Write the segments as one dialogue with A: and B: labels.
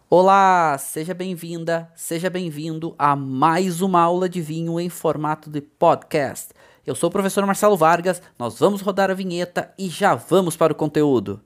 A: Olá, seja bem-vinda, seja bem-vindo a mais uma aula de vinho em formato de podcast. Eu sou o professor Marcelo Vargas, nós vamos rodar a vinheta e já vamos para o conteúdo.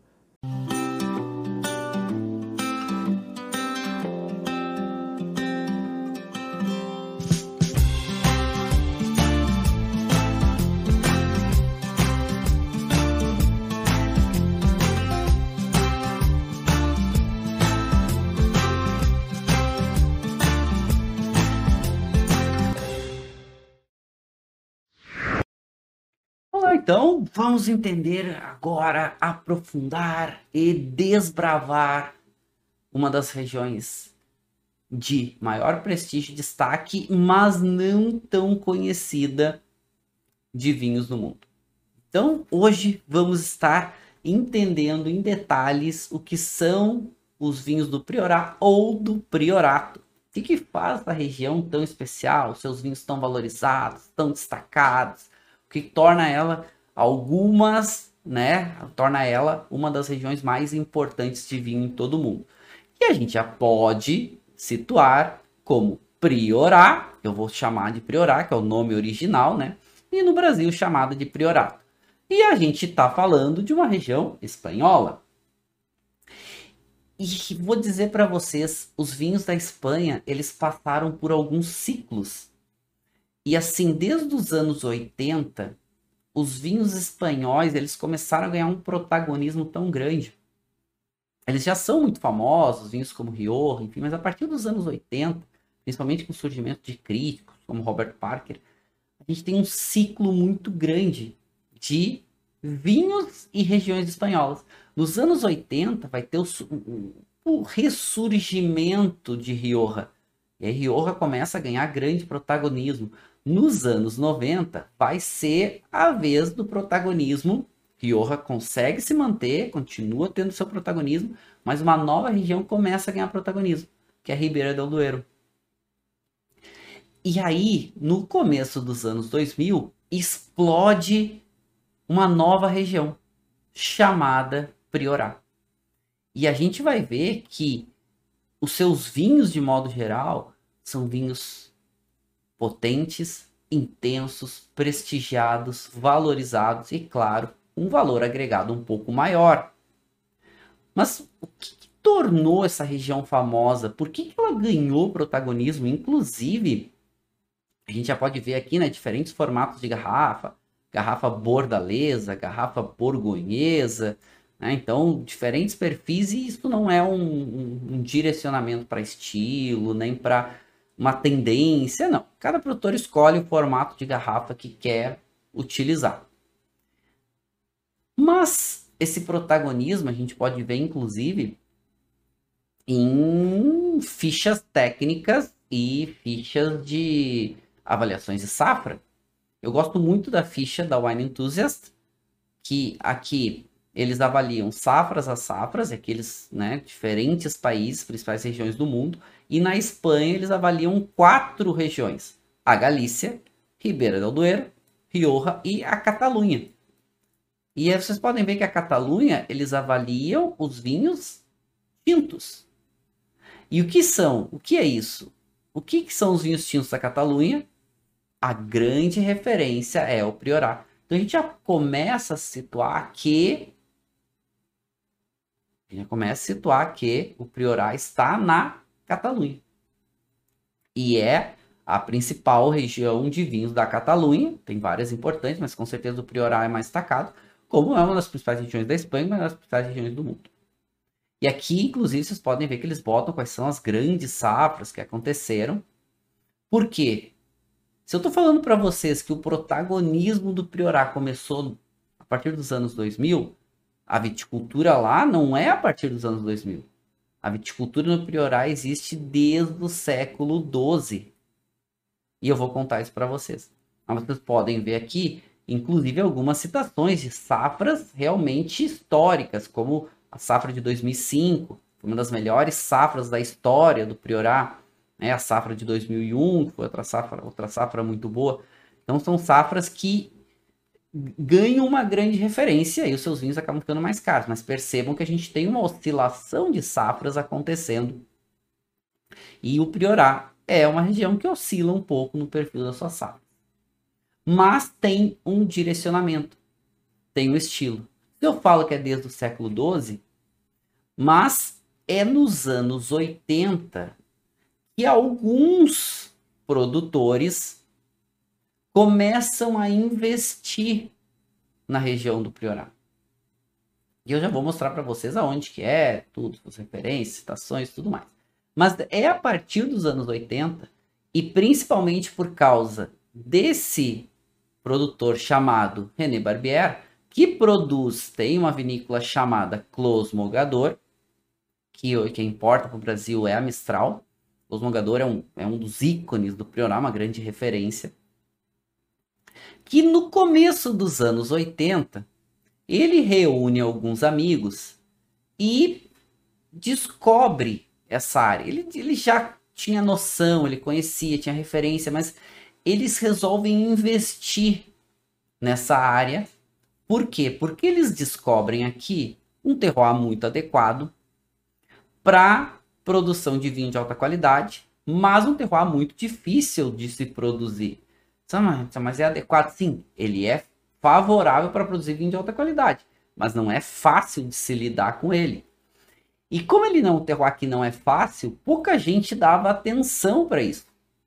A: Olá, então vamos entender agora, aprofundar e desbravar uma das regiões de maior prestígio e destaque, mas não tão conhecida de vinhos no mundo. Então, hoje vamos estar entendendo em detalhes o que são os vinhos do Priorat ou do Priorato. O que faz a região tão especial, seus vinhos tão valorizados, tão destacados, o que torna ela torna ela uma das regiões mais importantes de vinho em todo o mundo. E a gente já pode situar como Priorat, eu vou chamar de Priorat, que é o nome original, né? E no Brasil chamada de Priorato. E a gente está falando de uma região espanhola. E vou dizer para vocês, os vinhos da Espanha, eles passaram por alguns ciclos. E assim, desde os anos 80, os vinhos espanhóis, eles começaram a ganhar um protagonismo tão grande. Eles já são muito famosos, vinhos como Rioja, enfim, mas a partir dos anos 80, principalmente com o surgimento de críticos como Robert Parker, a gente tem um ciclo muito grande de vinhos e regiões espanholas. Nos anos 80 vai ter o ressurgimento de Rioja. E aí Rioja começa a ganhar grande protagonismo. Nos anos 90 vai ser a vez do protagonismo. Rioja consegue se manter, continua tendo seu protagonismo, mas uma nova região começa a ganhar protagonismo, que é a Ribeira del Duero. E aí, no começo dos anos 2000, explode uma nova região, chamada Priorat. E a gente vai ver que os seus vinhos, de modo geral, são vinhos potentes, intensos, prestigiados, valorizados e, claro, um valor agregado um pouco maior. Mas o que tornou essa região famosa? Por que ela ganhou protagonismo? Inclusive, a gente já pode ver aqui, né, diferentes formatos de garrafa, garrafa bordalesa, garrafa borgonhesa, né? Então, diferentes perfis, e isso não é um direcionamento para estilo, nem para uma tendência, não. Cada produtor escolhe o formato de garrafa que quer utilizar. Mas esse protagonismo a gente pode ver, inclusive, em fichas técnicas e fichas de avaliações de safra. Eu gosto muito da ficha da Wine Enthusiast, que aqui eles avaliam safras a safras, aqueles, né, diferentes países, principais regiões do mundo, e na Espanha eles avaliam 4 regiões: a Galícia, Ribeira del Duero, Rioja e a Catalunha. E aí vocês podem ver que a Catalunha, eles avaliam os vinhos tintos. E o que são? O que é isso? O que são os vinhos tintos da Catalunha? A grande referência é o Priorat. Então a gente já começa a situar que o Priorat está na Catalunha. E é a principal região de vinhos da Catalunha. Tem várias importantes, mas com certeza o Priorat é mais destacado, como é uma das principais regiões da Espanha, uma das principais regiões do mundo. E aqui, inclusive, vocês podem ver que eles botam quais são as grandes safras que aconteceram. Por quê? Se eu estou falando para vocês que o protagonismo do Priorat começou a partir dos anos 2000, a viticultura lá não é a partir dos anos 2000. A viticultura no Priorat existe desde o século XII. E eu vou contar isso para vocês. Mas vocês podem ver aqui, inclusive, algumas citações de safras realmente históricas, como a safra de 2005, uma das melhores safras da história do Priorat, né? A safra de 2001, que foi outra safra muito boa. Então são safras que ganham uma grande referência e os seus vinhos acabam ficando mais caros. Mas percebam que a gente tem uma oscilação de safras acontecendo E o Priorá é uma região que oscila um pouco no perfil da sua safra. Mas tem um direcionamento, tem um estilo. Eu falo que é desde o século XII, mas é nos anos 80 que alguns produtores começam a investir na região do Priorá. E eu já vou mostrar para vocês aonde que é, tudo, as referências, citações, tudo mais. Mas é a partir dos anos 80, e principalmente por causa desse produtor chamado René Barbier, que tem uma vinícola chamada Clos Mogador, que quem importa para o Brasil é a Mistral. Clos Mogador é um dos ícones do Priorá, uma grande referência. Que no começo dos anos 80, ele reúne alguns amigos e descobre essa área. Ele já tinha noção, ele conhecia, tinha referência, mas eles resolvem investir nessa área. Por quê? Porque eles descobrem aqui um terroir muito adequado para produção de vinho de alta qualidade, mas um terroir muito difícil de se produzir. Mas é adequado? Sim, ele é favorável para produzir vinho de alta qualidade, mas não é fácil de se lidar com ele. E como ele não, o terroir aqui não é fácil, pouca gente dava atenção para isso.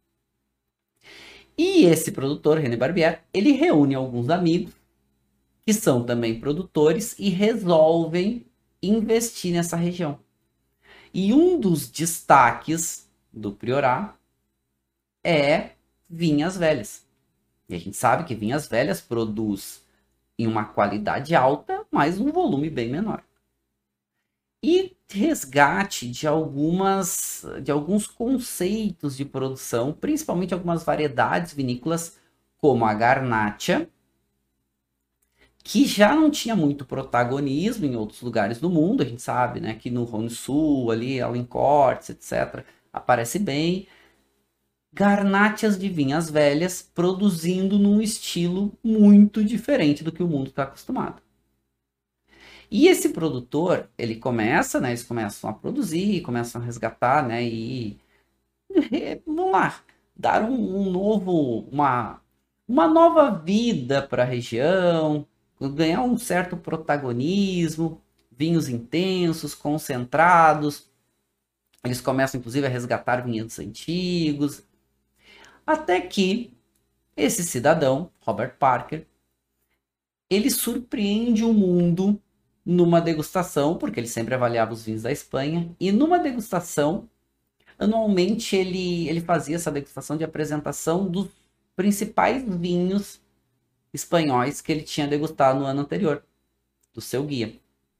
A: E esse produtor, René Barbier, ele reúne alguns amigos que são também produtores e resolvem investir nessa região. E um dos destaques do Priorá é Vinhas Velhas. E a gente sabe que Vinhas Velhas produz em uma qualidade alta, mas um volume bem menor. E resgate de alguns conceitos de produção, principalmente algumas variedades vinícolas, como a Garnacha, que já não tinha muito protagonismo em outros lugares do mundo. A gente sabe, né, que no Rhône Sul, ali, Alencortes, etc., aparece bem. Garnachas de vinhas velhas produzindo num estilo muito diferente do que o mundo está acostumado. E esse produtor, ele começa, né, eles começam a produzir, começam a resgatar, né, e vamos lá, dar uma nova vida para a região, ganhar um certo protagonismo, vinhos intensos, concentrados. Eles começam, inclusive, a resgatar vinhedos antigos, até que esse cidadão, Robert Parker, ele surpreende o mundo numa degustação, porque ele sempre avaliava os vinhos da Espanha, e numa degustação, anualmente ele fazia essa degustação de apresentação dos principais vinhos espanhóis que ele tinha degustado no ano anterior, do seu guia.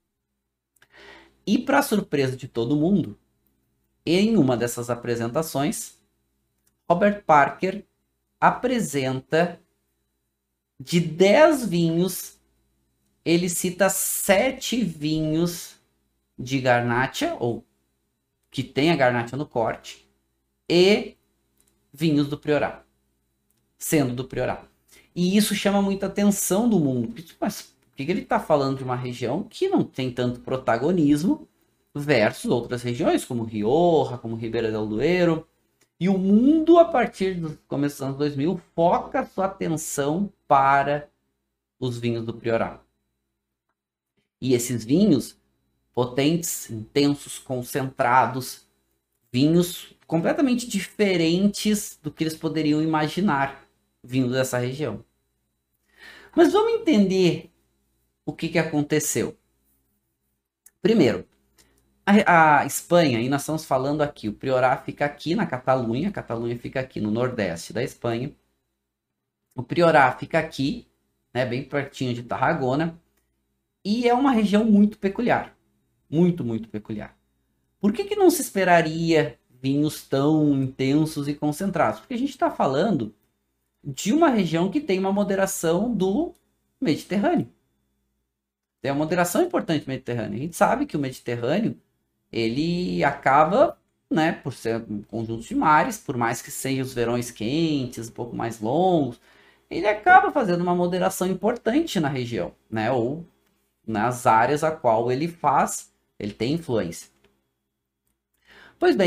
A: E para surpresa de todo mundo, em uma dessas apresentações, Robert Parker apresenta de 10 vinhos, ele cita 7 vinhos de Garnacha, ou que tem a Garnacha no corte, e vinhos do Priorá, sendo do Priorá. E isso chama muita atenção do mundo. Mas por que ele está falando de uma região que não tem tanto protagonismo versus outras regiões, como Rioja, como Ribeira del Duero? E o mundo, a partir do começo dos anos 2000, foca sua atenção para os vinhos do Priorá. E esses vinhos potentes, intensos, concentrados, vinhos completamente diferentes do que eles poderiam imaginar vindo dessa região. Mas vamos entender o que aconteceu. Primeiro, a Espanha, e nós estamos falando aqui, o Priorá fica aqui na Catalunha, a Catalunha fica aqui no nordeste da Espanha. O Priorá fica aqui, né, bem pertinho de Tarragona, e é uma região muito peculiar. Muito, muito peculiar. Por que não se esperaria vinhos tão intensos e concentrados? Porque a gente está falando de uma região que tem uma moderação do Mediterrâneo. Tem uma moderação importante do Mediterrâneo. A gente sabe que o Mediterrâneo, ele acaba, né, por ser um conjunto de mares, por mais que sejam os verões quentes, um pouco mais longos, ele acaba fazendo uma moderação importante na região, né, ou nas áreas a qual ele tem influência. Pois bem,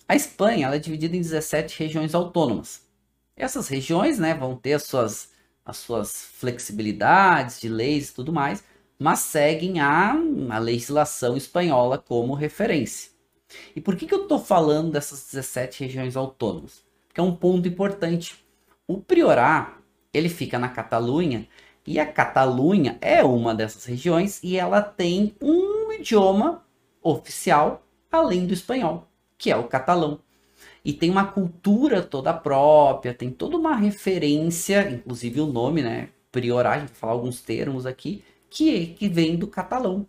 A: A Espanha ela é dividida em 17 regiões autônomas. Essas regiões, né, vão ter as suas flexibilidades de leis e tudo mais, mas seguem a legislação espanhola como referência. E por que eu estou falando dessas 17 regiões autônomas? Porque é um ponto importante. O Priorat, ele fica na Catalunha, e a Catalunha é uma dessas regiões, e ela tem um idioma oficial, além do espanhol, que é o catalão. E tem uma cultura toda própria, tem toda uma referência, inclusive o nome, né? Priorat, a gente vai falar alguns termos aqui, que vem do catalão.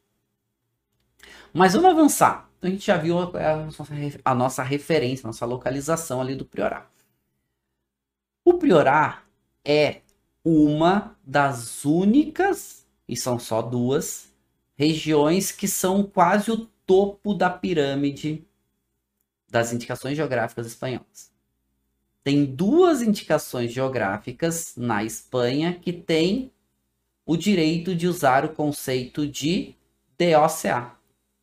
A: Mas vamos avançar. Então a gente já viu a nossa referência, a nossa localização ali do Priorat. O Priorat é uma das únicas, e são só duas, regiões que são quase o topo da pirâmide das indicações geográficas espanholas. Tem duas indicações geográficas na Espanha que têm o direito de usar o conceito de DOCA.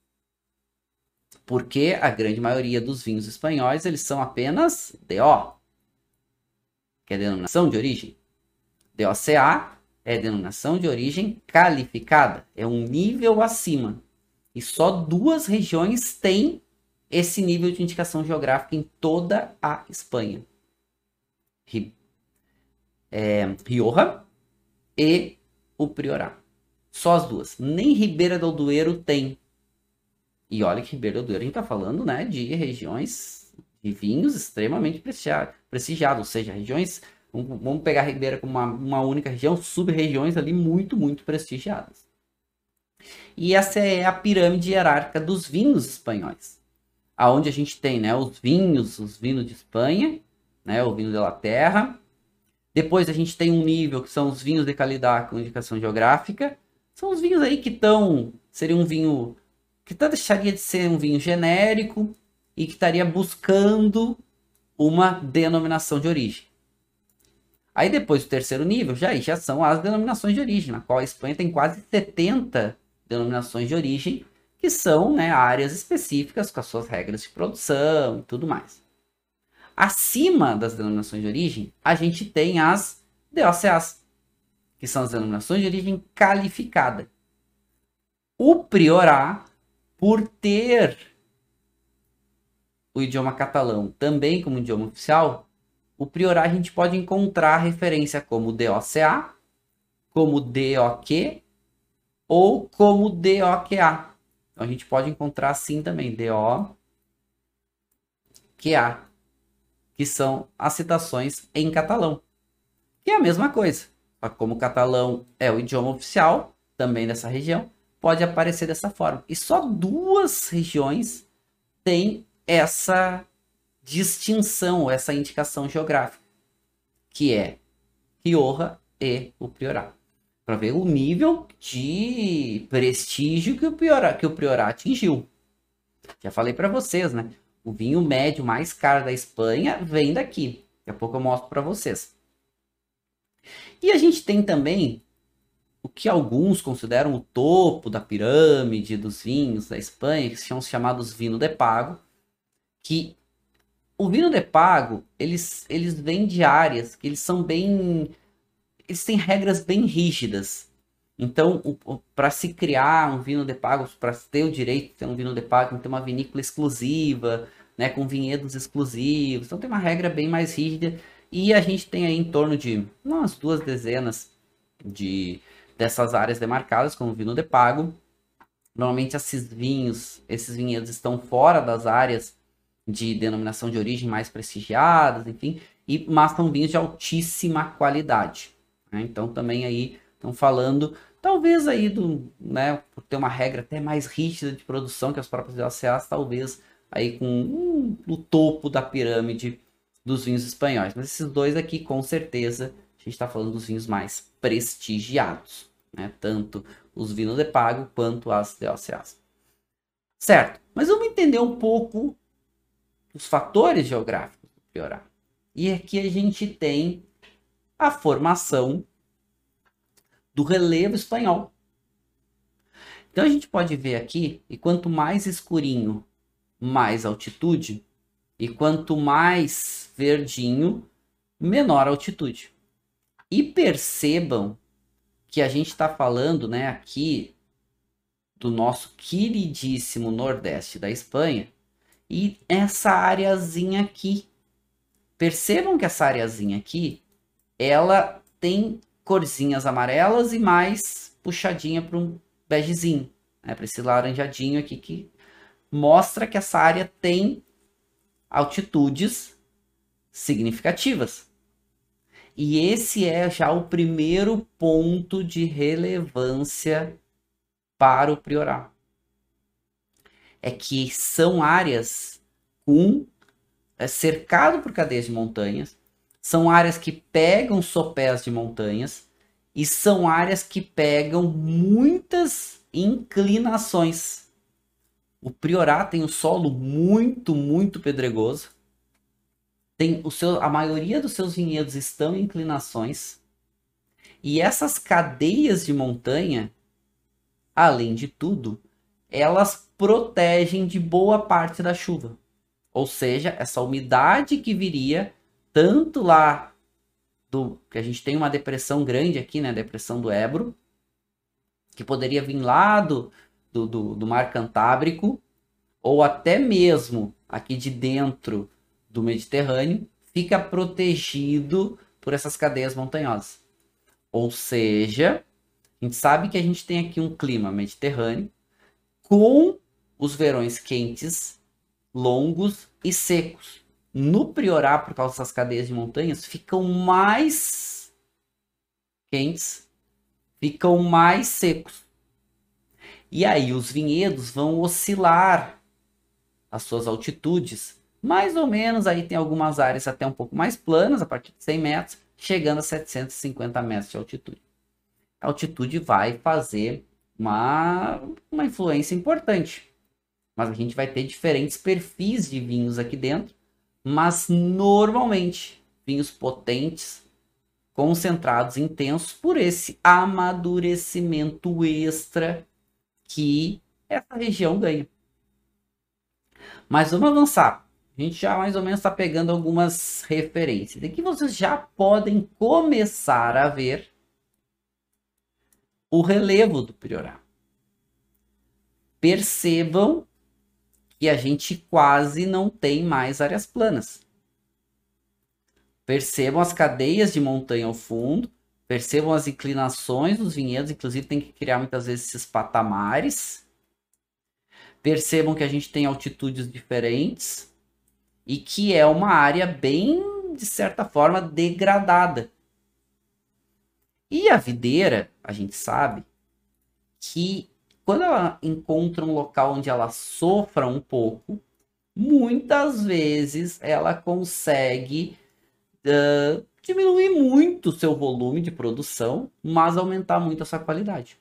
A: Porque a grande maioria dos vinhos espanhóis, eles são apenas DO, que é denominação de origem. DOCA é denominação de origem qualificada, é um nível acima. E só duas regiões têm esse nível de indicação geográfica em toda a Espanha. Rioja e o Priorat. Só as duas. Nem Ribeira del Duero tem. E olha que Ribeira del Duero a gente está falando, né, de regiões de vinhos extremamente prestigiados. Ou seja, regiões... Vamos pegar a Ribeira como uma única região, sub-regiões ali muito, muito prestigiadas. E essa é a pirâmide hierárquica dos vinhos espanhóis. Aonde a gente tem, né, os vinhos de Espanha, né, o vinho de la terra. Depois a gente tem um nível que são os vinhos de qualidade com indicação geográfica. São os vinhos aí que seria um vinho que deixaria de ser um vinho genérico e que estaria buscando uma denominação de origem. Aí depois do terceiro nível já são as denominações de origem, na qual a Espanha tem quase 70 denominações de origem, que são, né, áreas específicas com as suas regras de produção e tudo mais. Acima das denominações de origem, a gente tem as DOCAs, que são as denominações de origem qualificada. O Priorat, por ter o idioma catalão também como idioma oficial, o Priorat a gente pode encontrar referência como DOCA, como DOQ ou como DOQA. Então a gente pode encontrar assim também, DOQA, que são as citações em catalão. Que é a mesma coisa. Como o catalão é o idioma oficial também dessa região, pode aparecer dessa forma. E só duas regiões têm essa distinção, essa indicação geográfica, que é Rioja e o Priorat. Para ver o nível de prestígio que o Priorat atingiu. Já falei para vocês, né? O vinho médio mais caro da Espanha vem daqui. Daqui a pouco eu mostro para vocês. E a gente tem também o que alguns consideram o topo da pirâmide dos vinhos da Espanha, que são os chamados vinho de pago, que o vinho de pago, eles vêm de áreas que eles são bem... Eles têm regras bem rígidas. Então, para se criar um vinho de pago, para ter o direito de ter um vinho de pago, tem que ter uma vinícola exclusiva, né, com vinhedos exclusivos. Então, tem uma regra bem mais rígida. E a gente tem aí em torno de umas 2 dezenas dessas áreas demarcadas como vinho de pago. Normalmente, esses vinhedos estão fora das áreas de denominação de origem mais prestigiadas, enfim, mas são vinhos de altíssima qualidade, né? Então também aí estão falando, talvez aí né, por ter uma regra até mais rígida de produção que as próprias DOCAs, talvez aí com o topo da pirâmide dos vinhos espanhóis. Mas esses dois aqui, com certeza, a gente está falando dos vinhos mais prestigiados, né? Tanto os vinhos de pago quanto as DOCAs. Certo, mas vamos entender um pouco os fatores geográficos do Priorat. E aqui a gente tem a formação do relevo espanhol. Então a gente pode ver aqui, e quanto mais escurinho, mais altitude, E quanto mais verdinho, menor a altitude. E percebam que a gente está falando, né, aqui do nosso queridíssimo Nordeste da Espanha e essa areazinha aqui. Percebam que essa areazinha aqui, ela tem corzinhas amarelas e mais puxadinha para um begezinho, né, para esse laranjadinho aqui que mostra que essa área tem altitudes significativas. E esse é já o primeiro ponto de relevância para o Priorat. É que são áreas cercado por cadeias de montanhas, são áreas que pegam sopés de montanhas e são áreas que pegam muitas inclinações. O Priorat tem um solo muito pedregoso. A maioria dos seus vinhedos estão em inclinações. E essas cadeias de montanha, além de tudo, elas protegem de boa parte da chuva. Ou seja, essa umidade que viria tanto lá que a gente tem uma depressão grande aqui, né? Depressão do Ebro, que poderia vir lá do Mar Cantábrico, ou até mesmo aqui de dentro do Mediterrâneo, fica protegido por essas cadeias montanhosas. Ou seja, a gente sabe que a gente tem aqui um clima mediterrâneo com os verões quentes, longos e secos. No Priorat, por causa dessas cadeias de montanhas, ficam mais quentes, ficam mais secos. E aí os vinhedos vão oscilar as suas altitudes, mais ou menos, aí tem algumas áreas até um pouco mais planas, a partir de 100 metros, chegando a 750 metros de altitude. A altitude vai fazer uma influência importante. Mas a gente vai ter diferentes perfis de vinhos aqui dentro, mas normalmente vinhos potentes, concentrados, intensos, por esse amadurecimento extra que essa região ganha. Mas vamos avançar. A gente já mais ou menos está pegando algumas referências. Aqui vocês já podem começar a ver o relevo do Priorat. Percebam que a gente quase não tem mais áreas planas. Percebam as cadeias de montanha ao fundo, percebam as inclinações dos vinhedos, inclusive tem que criar muitas vezes esses patamares. Percebam que a gente tem altitudes diferentes e que é uma área bem, de certa forma, degradada. E a videira, a gente sabe que quando ela encontra um local onde ela sofra um pouco, muitas vezes ela consegue diminuir muito o seu volume de produção, mas aumentar muito a sua qualidade.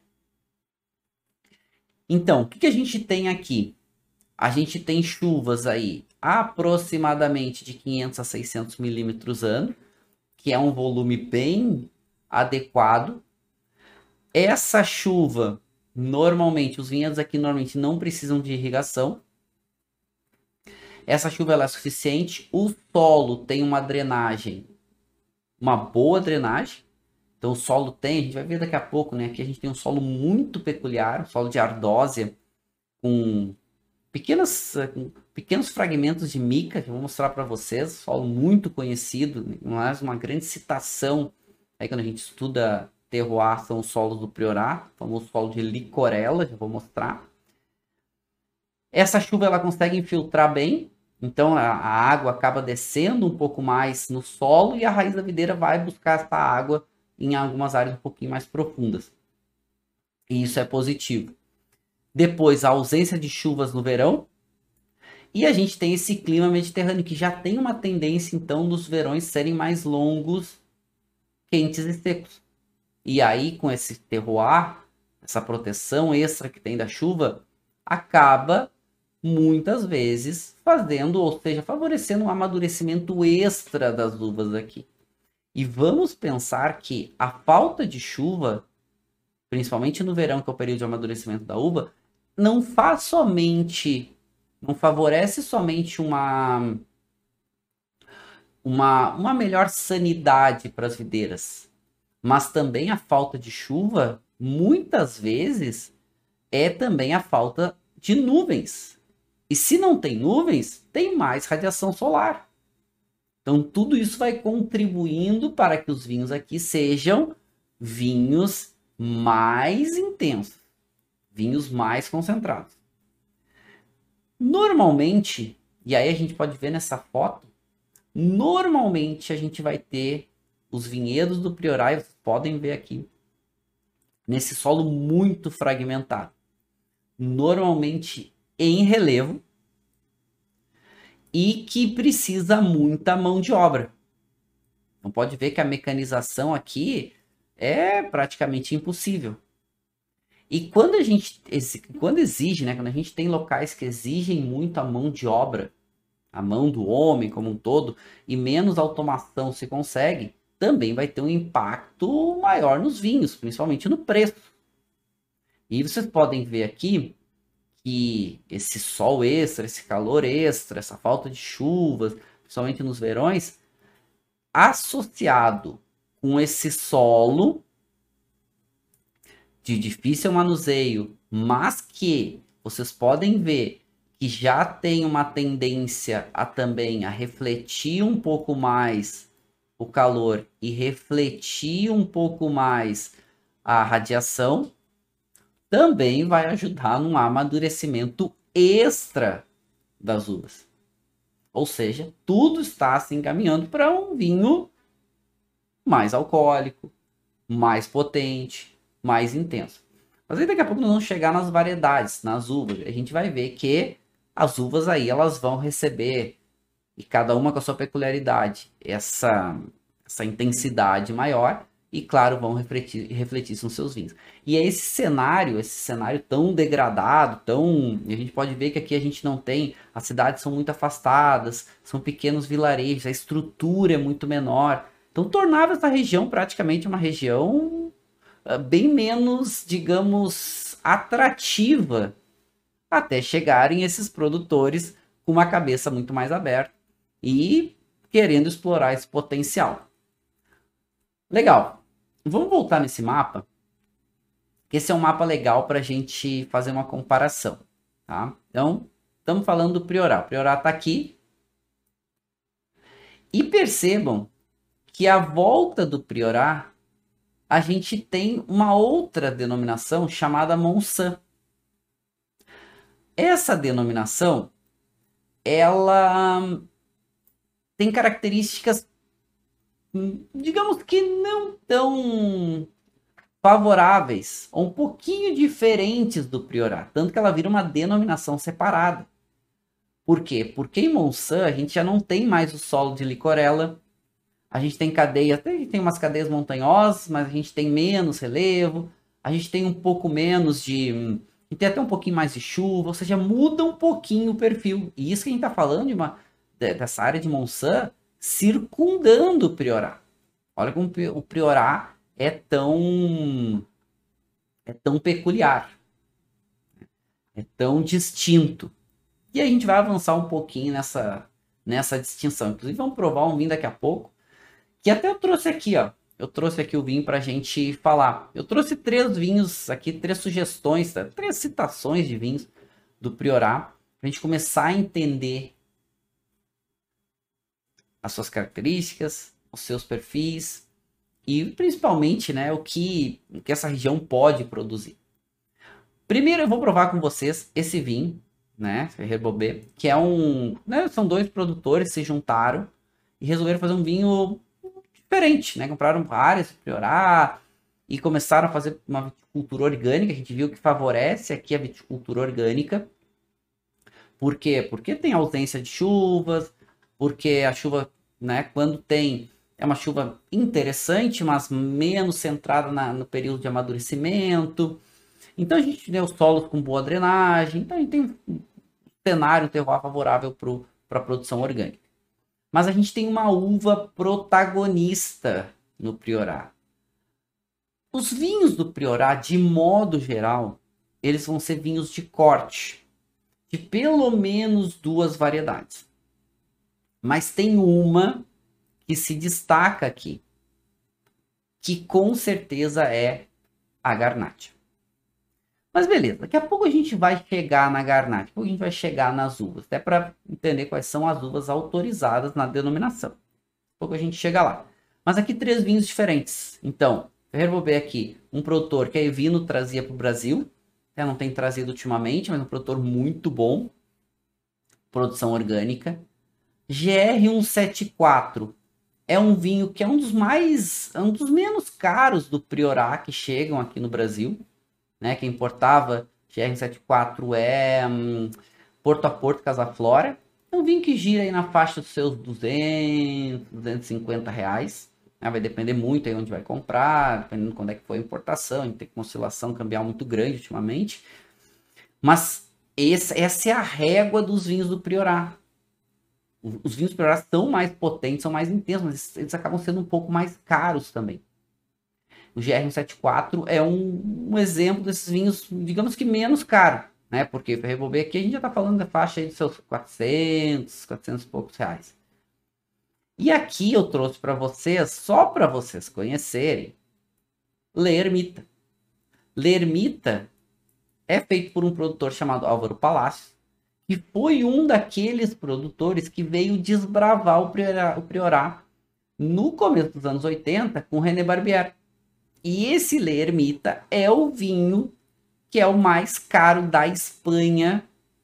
A: Então, o que a gente tem aqui? A gente tem chuvas aí aproximadamente de 500 a 600 milímetros ano, que é um volume bem adequado. Essa chuva, normalmente, os vinhedos aqui normalmente não precisam de irrigação. Essa chuva ela é suficiente. O solo tem uma drenagem, uma boa drenagem. Então o solo tem, a gente vai ver daqui a pouco, né? Aqui a gente tem um solo muito peculiar, um solo de ardósia, com pequenos fragmentos de mica, que eu vou mostrar para vocês. Solo muito conhecido, mas uma grande citação. Aí quando a gente estuda terroir, são os solos do Priorat, o famoso solo de licorella, já vou mostrar. Essa chuva ela consegue infiltrar bem, então a água acaba descendo um pouco mais no solo e a raiz da videira vai buscar essa água em algumas áreas um pouquinho mais profundas. E isso é positivo. Depois, a ausência de chuvas no verão. E a gente tem esse clima mediterrâneo, que já tem uma tendência, então, dos verões serem mais longos, quentes e secos. E aí, com esse terroir, essa proteção extra que tem da chuva, acaba, muitas vezes, favorecendo um amadurecimento extra das uvas aqui. E vamos pensar que a falta de chuva, principalmente no verão, que é o período de amadurecimento da uva, não favorece somente uma uma melhor sanidade para as videiras. Mas também a falta de chuva, muitas vezes, é também a falta de nuvens. E se não tem nuvens, tem mais radiação solar. Então, tudo isso vai contribuindo para que os vinhos aqui sejam vinhos mais intensos, vinhos mais concentrados. Normalmente, e aí a gente pode ver nessa foto, normalmente a gente vai ter os vinhedos do Priorat, vocês podem ver aqui, nesse solo muito fragmentado. Normalmente em relevo e que precisa muita mão de obra. Então pode ver que a mecanização aqui é praticamente impossível. E quando a gente exige, né, quando a gente tem locais que exigem muito a mão de obra, a mão do homem como um todo, e menos automação se consegue, também vai ter um impacto maior nos vinhos, principalmente no preço. E vocês podem ver aqui que esse sol extra, esse calor extra, essa falta de chuvas, principalmente nos verões, associado com esse solo de difícil manuseio, mas que vocês podem ver que já tem uma tendência a também a refletir um pouco mais o calor e refletir um pouco mais a radiação, também vai ajudar no amadurecimento extra das uvas. Ou seja, tudo está se encaminhando para um vinho mais alcoólico, mais potente, mais intenso. Mas aí daqui a pouco nós vamos chegar nas variedades, nas uvas. A gente vai ver que as uvas aí elas vão receber, e cada uma com a sua peculiaridade, essa intensidade maior, e claro, vão refletir isso nos seus vinhos. E é esse cenário tão degradado, a gente pode ver que aqui a gente não tem, as cidades são muito afastadas, são pequenos vilarejos, a estrutura é muito menor. Então tornava essa região praticamente uma região bem menos, digamos, atrativa, até chegarem esses produtores com uma cabeça muito mais aberta e querendo explorar esse potencial. Legal. Vamos voltar nesse mapa, que esse é um mapa legal para a gente fazer uma comparação, tá? Então, estamos falando do Priorat. O Priorat está aqui. E percebam que à volta do Priorat, a gente tem uma outra denominação chamada Monsanto. Essa denominação, ela tem características, digamos que não tão favoráveis, ou um pouquinho diferentes do Priorat, tanto que ela vira uma denominação separada. Por quê? Porque em Monsanto a gente já não tem mais o solo de licorella, a gente tem cadeias, até a gente tem umas cadeias montanhosas, mas a gente tem menos relevo, a gente tem um pouco menos de... E tem até um pouquinho mais de chuva, ou seja, muda um pouquinho o perfil. E isso que a gente está falando dessa área de Monsanto circundando o Priorat. Olha como o Priorat é tão peculiar, é tão distinto. E a gente vai avançar um pouquinho nessa distinção. Inclusive, vamos provar um vinho daqui a pouco, que até eu trouxe aqui, ó. Eu trouxe aqui o vinho para a gente falar. Eu trouxe 3 vinhos aqui, 3 sugestões, 3 citações de vinhos do Priorat, para a gente começar a entender as suas características, os seus perfis e principalmente, né, o que essa região pode produzir. Primeiro eu vou provar com vocês esse vinho, né, Ferrer Bobet, que é são 2 produtores que se juntaram e resolveram fazer um vinho diferente, né? Compraram áreas para Priorat e começaram a fazer uma viticultura orgânica. A gente viu que favorece aqui a viticultura orgânica. Por quê? Porque tem ausência de chuvas, porque a chuva, né, quando tem, é uma chuva interessante, mas menos centrada no período de amadurecimento. Então a gente tem os solos com boa drenagem, então a gente tem um cenário, um terroir favorável para a produção orgânica. Mas a gente tem uma uva protagonista no Priorat. Os vinhos do Priorat, de modo geral, eles vão ser vinhos de corte, de pelo menos 2 variedades. Mas tem uma que se destaca aqui, que com certeza é a Garnacha. Mas beleza, daqui a pouco a gente vai chegar na Garnacha, daqui a pouco a gente vai chegar nas uvas, até para entender quais são as uvas autorizadas na denominação. Daqui a pouco a gente chega lá. Mas aqui 3 vinhos diferentes. Então, eu vou ver aqui um produtor que a Evino trazia para o Brasil, não tem trazido ultimamente, mas um produtor muito bom, produção orgânica. GR174 é um vinho que é um dos menos caros do Priorat que chegam aqui no Brasil, né? Quem importava GR174 é Porto a Porto, Casa Flora. É um vinho que gira aí na faixa dos seus 200, 250 reais. Né? Vai depender muito aí onde vai comprar, dependendo de quando é que foi a importação. A gente tem uma oscilação cambial muito grande ultimamente. Mas essa é a régua dos vinhos do Priorat. Os vinhos Priorat são mais potentes, são mais intensos, mas eles acabam sendo um pouco mais caros também. O GR174 é um exemplo desses vinhos, digamos que menos caro, né? Porque para revolver aqui a gente já está falando da faixa aí de seus 400 e poucos reais. E aqui eu trouxe para vocês, só para vocês conhecerem, Lermita. Lermita é feito por um produtor chamado Álvaro Palácio, que foi um daqueles produtores que veio desbravar o Priorat no começo dos anos 80 com René Barbier. E esse Lermita é o vinho que é o mais caro da Espanha,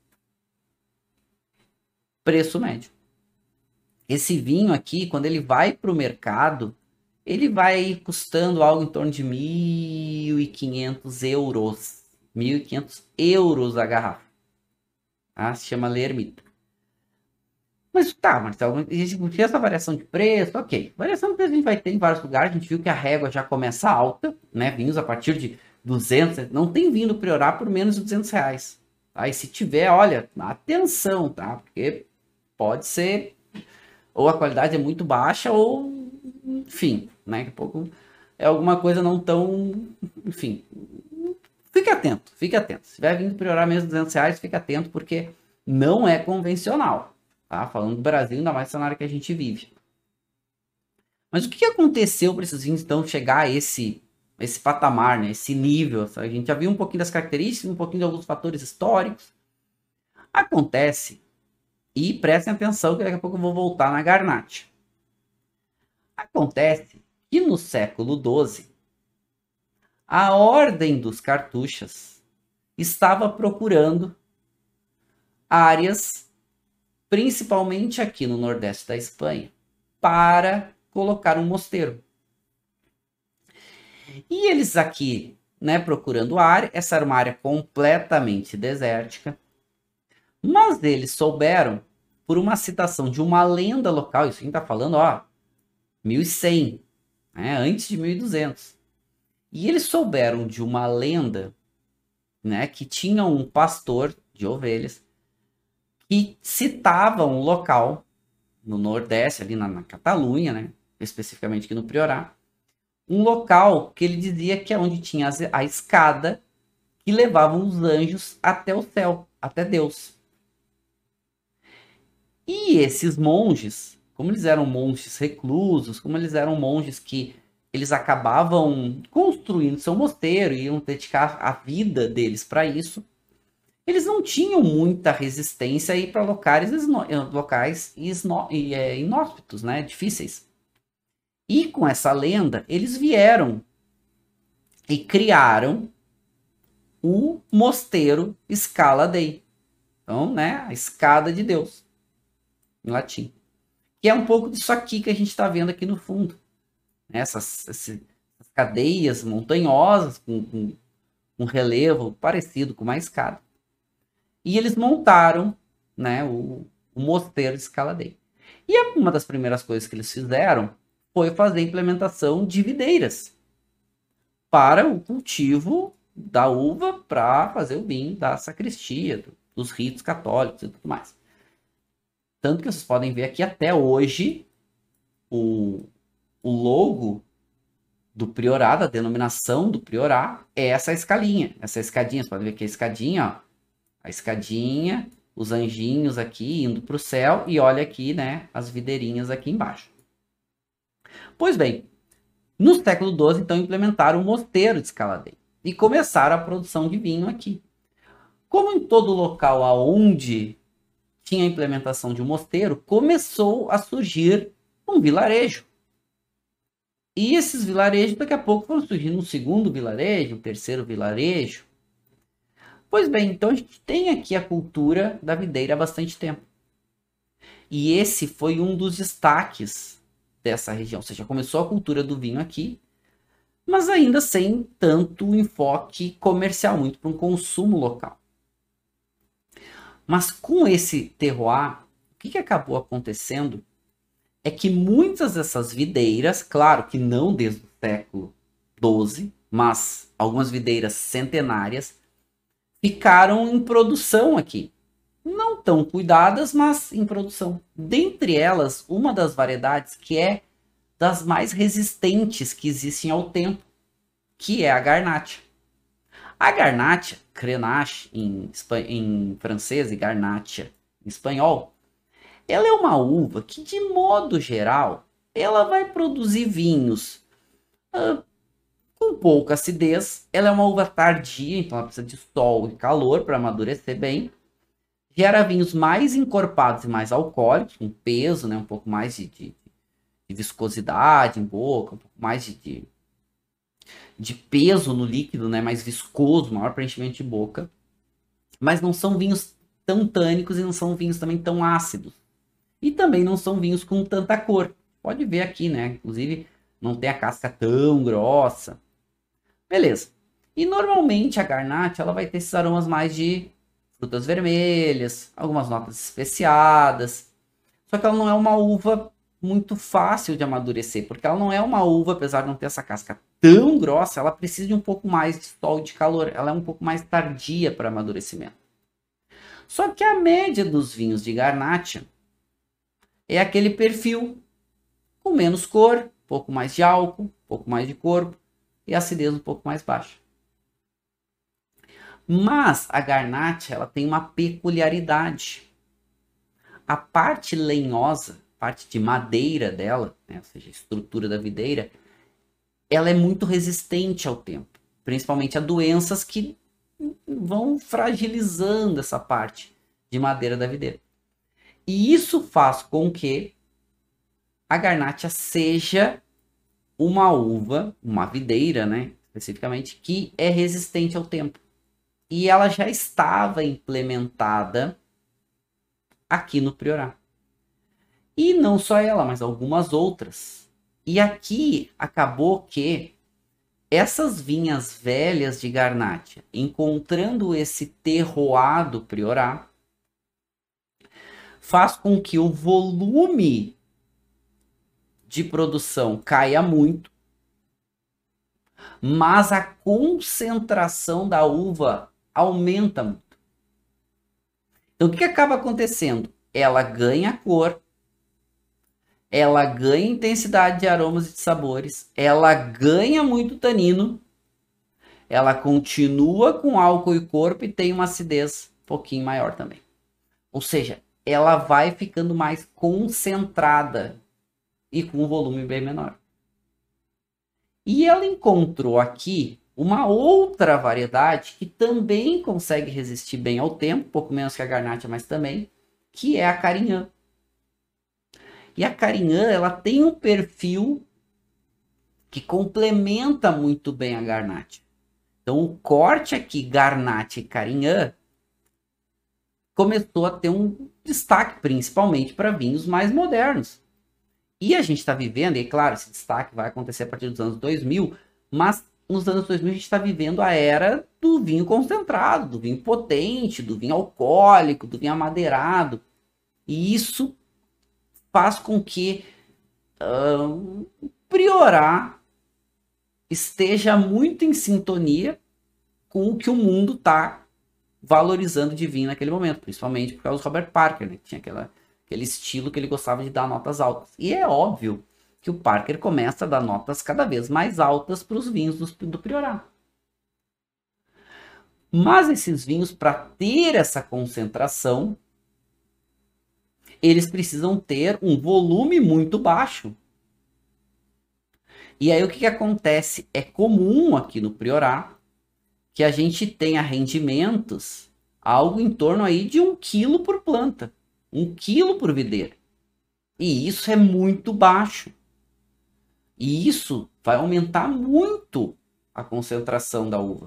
A: preço médio. Esse vinho aqui, quando ele vai para o mercado, ele vai custando algo em torno de 1.500 euros. 1.500 euros a garrafa. Ah, se chama Lermita. Mas tá, Marcelo, existe essa variação de preço, ok. Variação de preço a gente vai ter em vários lugares, a gente viu que a régua já começa alta, né? Vinhos a partir de 200, não tem vinho Priorat por menos de 200 reais. Tá? E se tiver, olha, atenção, tá? Porque pode ser, ou a qualidade é muito baixa, ou, enfim, né? Daqui a pouco é alguma coisa não tão, enfim. Fique atento, fique atento. Se tiver vindo Priorat menos de 200 reais, fique atento, porque não é convencional. Tá? Falando do Brasil, ainda mais no cenário que a gente vive. Mas o que aconteceu para esses vinhos, então, chegar a esse patamar, né? Esse nível? A gente já viu um pouquinho das características, um pouquinho de alguns fatores históricos. Acontece, e prestem atenção que daqui a pouco eu vou voltar na Garnacha. Acontece que no século XII, a Ordem dos Cartuchas estava procurando áreas, principalmente aqui no nordeste da Espanha, para colocar um mosteiro. E eles aqui, né, procurando área, essa era uma área completamente desértica, mas eles souberam, por uma citação de uma lenda local, isso a gente está falando, 1100, né, antes de 1200. E eles souberam de uma lenda, né, que tinha um pastor de ovelhas que citava um local no Nordeste, ali na Catalunha, né, especificamente aqui no Priorat, um local que ele dizia que é onde tinha a escada que levava os anjos até o céu, até Deus. E esses monges, como eles eram monges reclusos, como eles eram monges que eles acabavam construindo seu mosteiro e iam dedicar a vida deles para isso, eles não tinham muita resistência para locais inóspitos, né, difíceis. E com essa lenda, eles vieram e criaram o mosteiro Scala Dei. Então, né, a escada de Deus, em latim. Que é um pouco disso aqui que a gente está vendo aqui no fundo. Essas cadeias montanhosas com um relevo parecido com uma escada. E eles montaram, né, o mosteiro Scala Dei. E uma das primeiras coisas que eles fizeram foi fazer a implementação de videiras para o cultivo da uva para fazer o vinho da sacristia, dos ritos católicos e tudo mais. Tanto que vocês podem ver aqui até hoje o logo do Priorat, a denominação do Priorat, é essa escalinha. Essa escadinha, vocês podem ver que a escadinha, a escadinha, os anjinhos aqui indo para o céu e olha aqui, né, as videirinhas aqui embaixo. Pois bem, no século XII, então, implementaram o mosteiro de Scala Dei e começaram a produção de vinho aqui. Como em todo local aonde tinha a implementação de um mosteiro, começou a surgir um vilarejo. E esses vilarejos, daqui a pouco, foram surgindo um segundo vilarejo, um terceiro vilarejo. Pois bem, então a gente tem aqui a cultura da videira há bastante tempo. E esse foi um dos destaques dessa região. Ou seja, começou a cultura do vinho aqui, mas ainda sem tanto enfoque comercial, muito para um consumo local. Mas com esse terroir, o que acabou acontecendo é que muitas dessas videiras, claro que não desde o século XII, mas algumas videiras centenárias, ficaram em produção aqui. Não tão cuidadas, mas em produção. Dentre elas, uma das variedades que é das mais resistentes que existem ao tempo, que é a Garnacha. A Garnacha, Grenache em francês e Garnacha em espanhol, ela é uma uva que, de modo geral, ela vai produzir vinhos com pouca acidez. Ela é uma uva tardia, então ela precisa de sol e calor para amadurecer bem. Gera vinhos mais encorpados e mais alcoólicos, com peso, né, um pouco mais de viscosidade em boca, um pouco mais de peso no líquido, né, mais viscoso, maior preenchimento de boca. Mas não são vinhos tão tânicos e não são vinhos também tão ácidos. E também não são vinhos com tanta cor. Pode ver aqui, né? Inclusive, não tem a casca tão grossa. Beleza. E normalmente a Garnacha ela vai ter esses aromas mais de frutas vermelhas, algumas notas especiadas. Só que ela não é uma uva muito fácil de amadurecer, porque ela não é uma uva, apesar de não ter essa casca tão grossa, ela precisa de um pouco mais de sol e de calor. Ela é um pouco mais tardia para amadurecimento. Só que a média dos vinhos de Garnacha é aquele perfil com menos cor, um pouco mais de álcool, um pouco mais de corpo e acidez um pouco mais baixa. Mas a Garnacha ela tem uma peculiaridade. A parte lenhosa, parte de madeira dela, né, ou seja, a estrutura da videira, ela é muito resistente ao tempo, principalmente a doenças que vão fragilizando essa parte de madeira da videira. E isso faz com que a Garnacha seja uma uva, uma videira, né, especificamente, que é resistente ao tempo. E ela já estava implementada aqui no Priorat. E não só ela, mas algumas outras. E aqui acabou que essas vinhas velhas de Garnacha, encontrando esse terroir do Priorat, faz com que o volume de produção caia muito, mas a concentração da uva aumenta muito. Então, o que acaba acontecendo? Ela ganha cor, ela ganha intensidade de aromas e de sabores, ela ganha muito tanino, ela continua com álcool e corpo e tem uma acidez um pouquinho maior também. Ou seja, ela vai ficando mais concentrada e com um volume bem menor. E ela encontrou aqui uma outra variedade que também consegue resistir bem ao tempo, um pouco menos que a Garnacha, mas também, que é a Carignan. E a Carignan, ela tem um perfil que complementa muito bem a Garnacha. Então, o corte aqui, Garnacha e Carignan, começou a ter um destaque, principalmente para vinhos mais modernos. E a gente está vivendo, e claro, esse destaque vai acontecer a partir dos anos 2000, mas nos anos 2000 a gente está vivendo a era do vinho concentrado, do vinho potente, do vinho alcoólico, do vinho amadeirado. E isso faz com que o Priorat esteja muito em sintonia com o que o mundo está valorizando de vinho naquele momento, principalmente por causa do Robert Parker, né, que tinha aquele estilo que ele gostava de dar notas altas. E é óbvio que o Parker começa a dar notas cada vez mais altas para os vinhos do Priorat. Mas esses vinhos, para ter essa concentração, eles precisam ter um volume muito baixo. E aí o que acontece? É comum aqui no Priorar que a gente tenha rendimentos algo em torno aí de 1 quilo por planta, 1 quilo por videira. E isso é muito baixo. E isso vai aumentar muito a concentração da uva,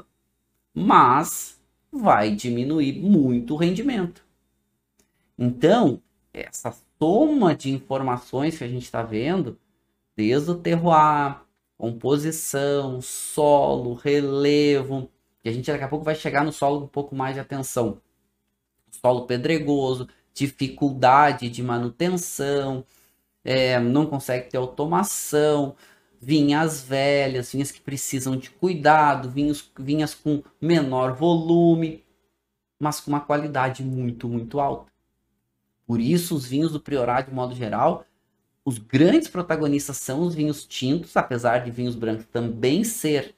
A: mas vai diminuir muito o rendimento. Então, essa soma de informações que a gente está vendo, desde o terroir, composição, solo, relevo, que a gente daqui a pouco vai chegar no solo com um pouco mais de atenção. Solo pedregoso, dificuldade de manutenção, não consegue ter automação, vinhas velhas, vinhas que precisam de cuidado, vinhas com menor volume, mas com uma qualidade muito, muito alta. Por isso, os vinhos do Priorat, de modo geral, os grandes protagonistas são os vinhos tintos, apesar de vinhos brancos também ser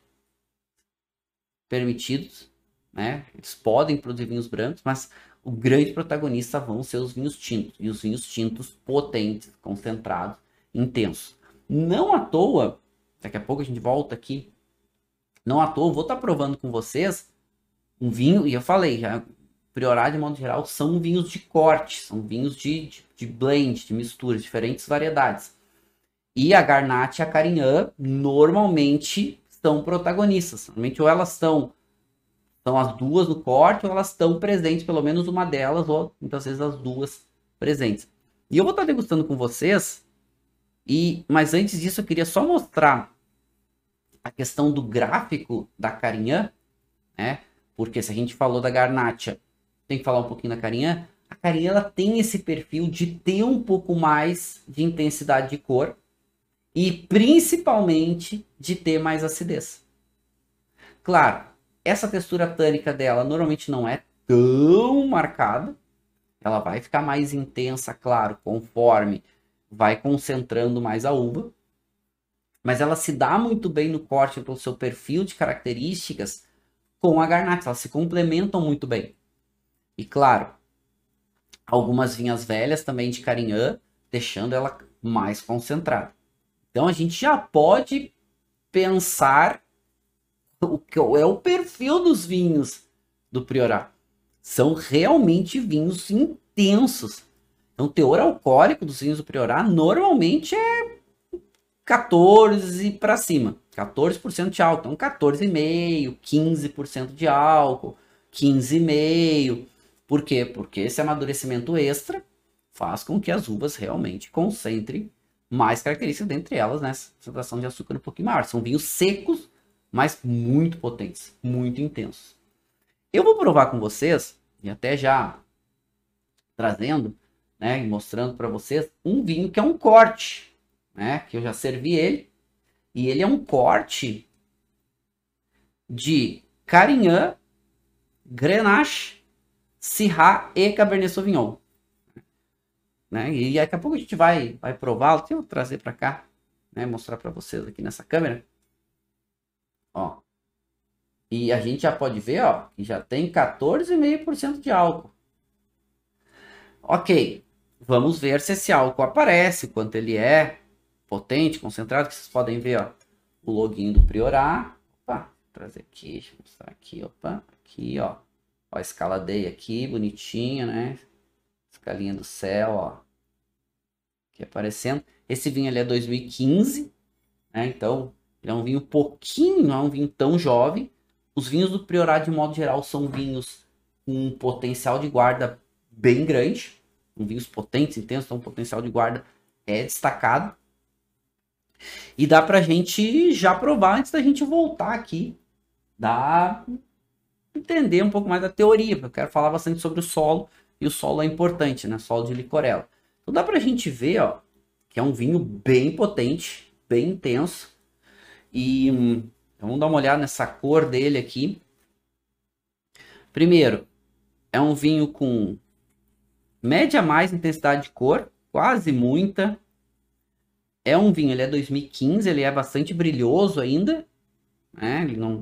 A: permitidos, né? Eles podem produzir vinhos brancos, mas o grande protagonista vão ser os vinhos tintos, e os vinhos tintos potentes, concentrados, intensos. Não à toa, daqui a pouco a gente volta aqui, não à toa, vou estar provando com vocês um vinho, e eu falei, já, Priorat, de modo geral, são vinhos de corte, são vinhos de blend, de mistura, diferentes variedades. E a Garnacha e a Carignan normalmente são protagonistas. Normalmente ou elas estão as duas no corte, ou elas estão presentes, pelo menos uma delas, ou muitas vezes as duas presentes. E eu vou estar degustando com vocês, mas antes disso eu queria só mostrar a questão do gráfico da Carignan, né? Porque se a gente falou da Garnacha, tem que falar um pouquinho da Carignan. A Carignan ela tem esse perfil de ter um pouco mais de intensidade de cor e principalmente de ter mais acidez. Claro, essa textura tânica dela normalmente não é tão marcada. Ela vai ficar mais intensa, claro, conforme vai concentrando mais a uva. Mas ela se dá muito bem no corte pelo seu perfil de características com a Garnacha. Elas se complementam muito bem. E claro, algumas vinhas velhas também de Carignan, deixando ela mais concentrada. Então a gente já pode pensar o que é o perfil dos vinhos do Priorat. São realmente vinhos intensos. Então o teor alcoólico dos vinhos do Priorat normalmente é 14 para cima. 14% de álcool. Então 14,5%, 15% de álcool, 15,5%. Por quê? Porque esse amadurecimento extra faz com que as uvas realmente concentrem mais características, dentre elas, né? Concentração de açúcar um pouquinho maior. São vinhos secos, mas muito potentes, muito intensos. Eu vou provar com vocês, e até já trazendo, né, e mostrando para vocês, um vinho que é um corte, né? Que eu já servi ele, e ele é um corte de Carignan, Grenache, Syrah e Cabernet Sauvignon. Né? E daqui a pouco a gente vai prová-lo. Deixa eu trazer para cá, né? Mostrar para vocês aqui nessa câmera. Ó. E a gente já pode ver, ó, que já tem 14,5% de álcool. Ok, vamos ver se esse álcool aparece, quanto ele é potente, concentrado, que vocês podem ver, ó, o login do Priorat. Opa, vou trazer aqui, deixa eu mostrar aqui, opa, aqui, ó. Ó, a escala D aqui, bonitinha, né? Escalinha do céu, ó. Aqui aparecendo. Esse vinho ele é 2015, né? Então, ele é um vinho pouquinho, não é um vinho tão jovem. Os vinhos do Priorat, de modo geral, são vinhos com um potencial de guarda bem grande. São vinhos potentes, intensos, então o potencial de guarda é destacado. E dá pra gente já provar antes da gente voltar aqui. Dá entender um pouco mais da teoria, porque eu quero falar bastante sobre o solo. E o solo é importante, né? Solo de licorella. Então dá pra gente ver, ó, que é um vinho bem potente, bem intenso. E então vamos dar uma olhada nessa cor dele aqui. Primeiro, é um vinho com média mais intensidade de cor, quase muita. É um vinho, ele é 2015, ele é bastante brilhoso ainda, né? Ele não...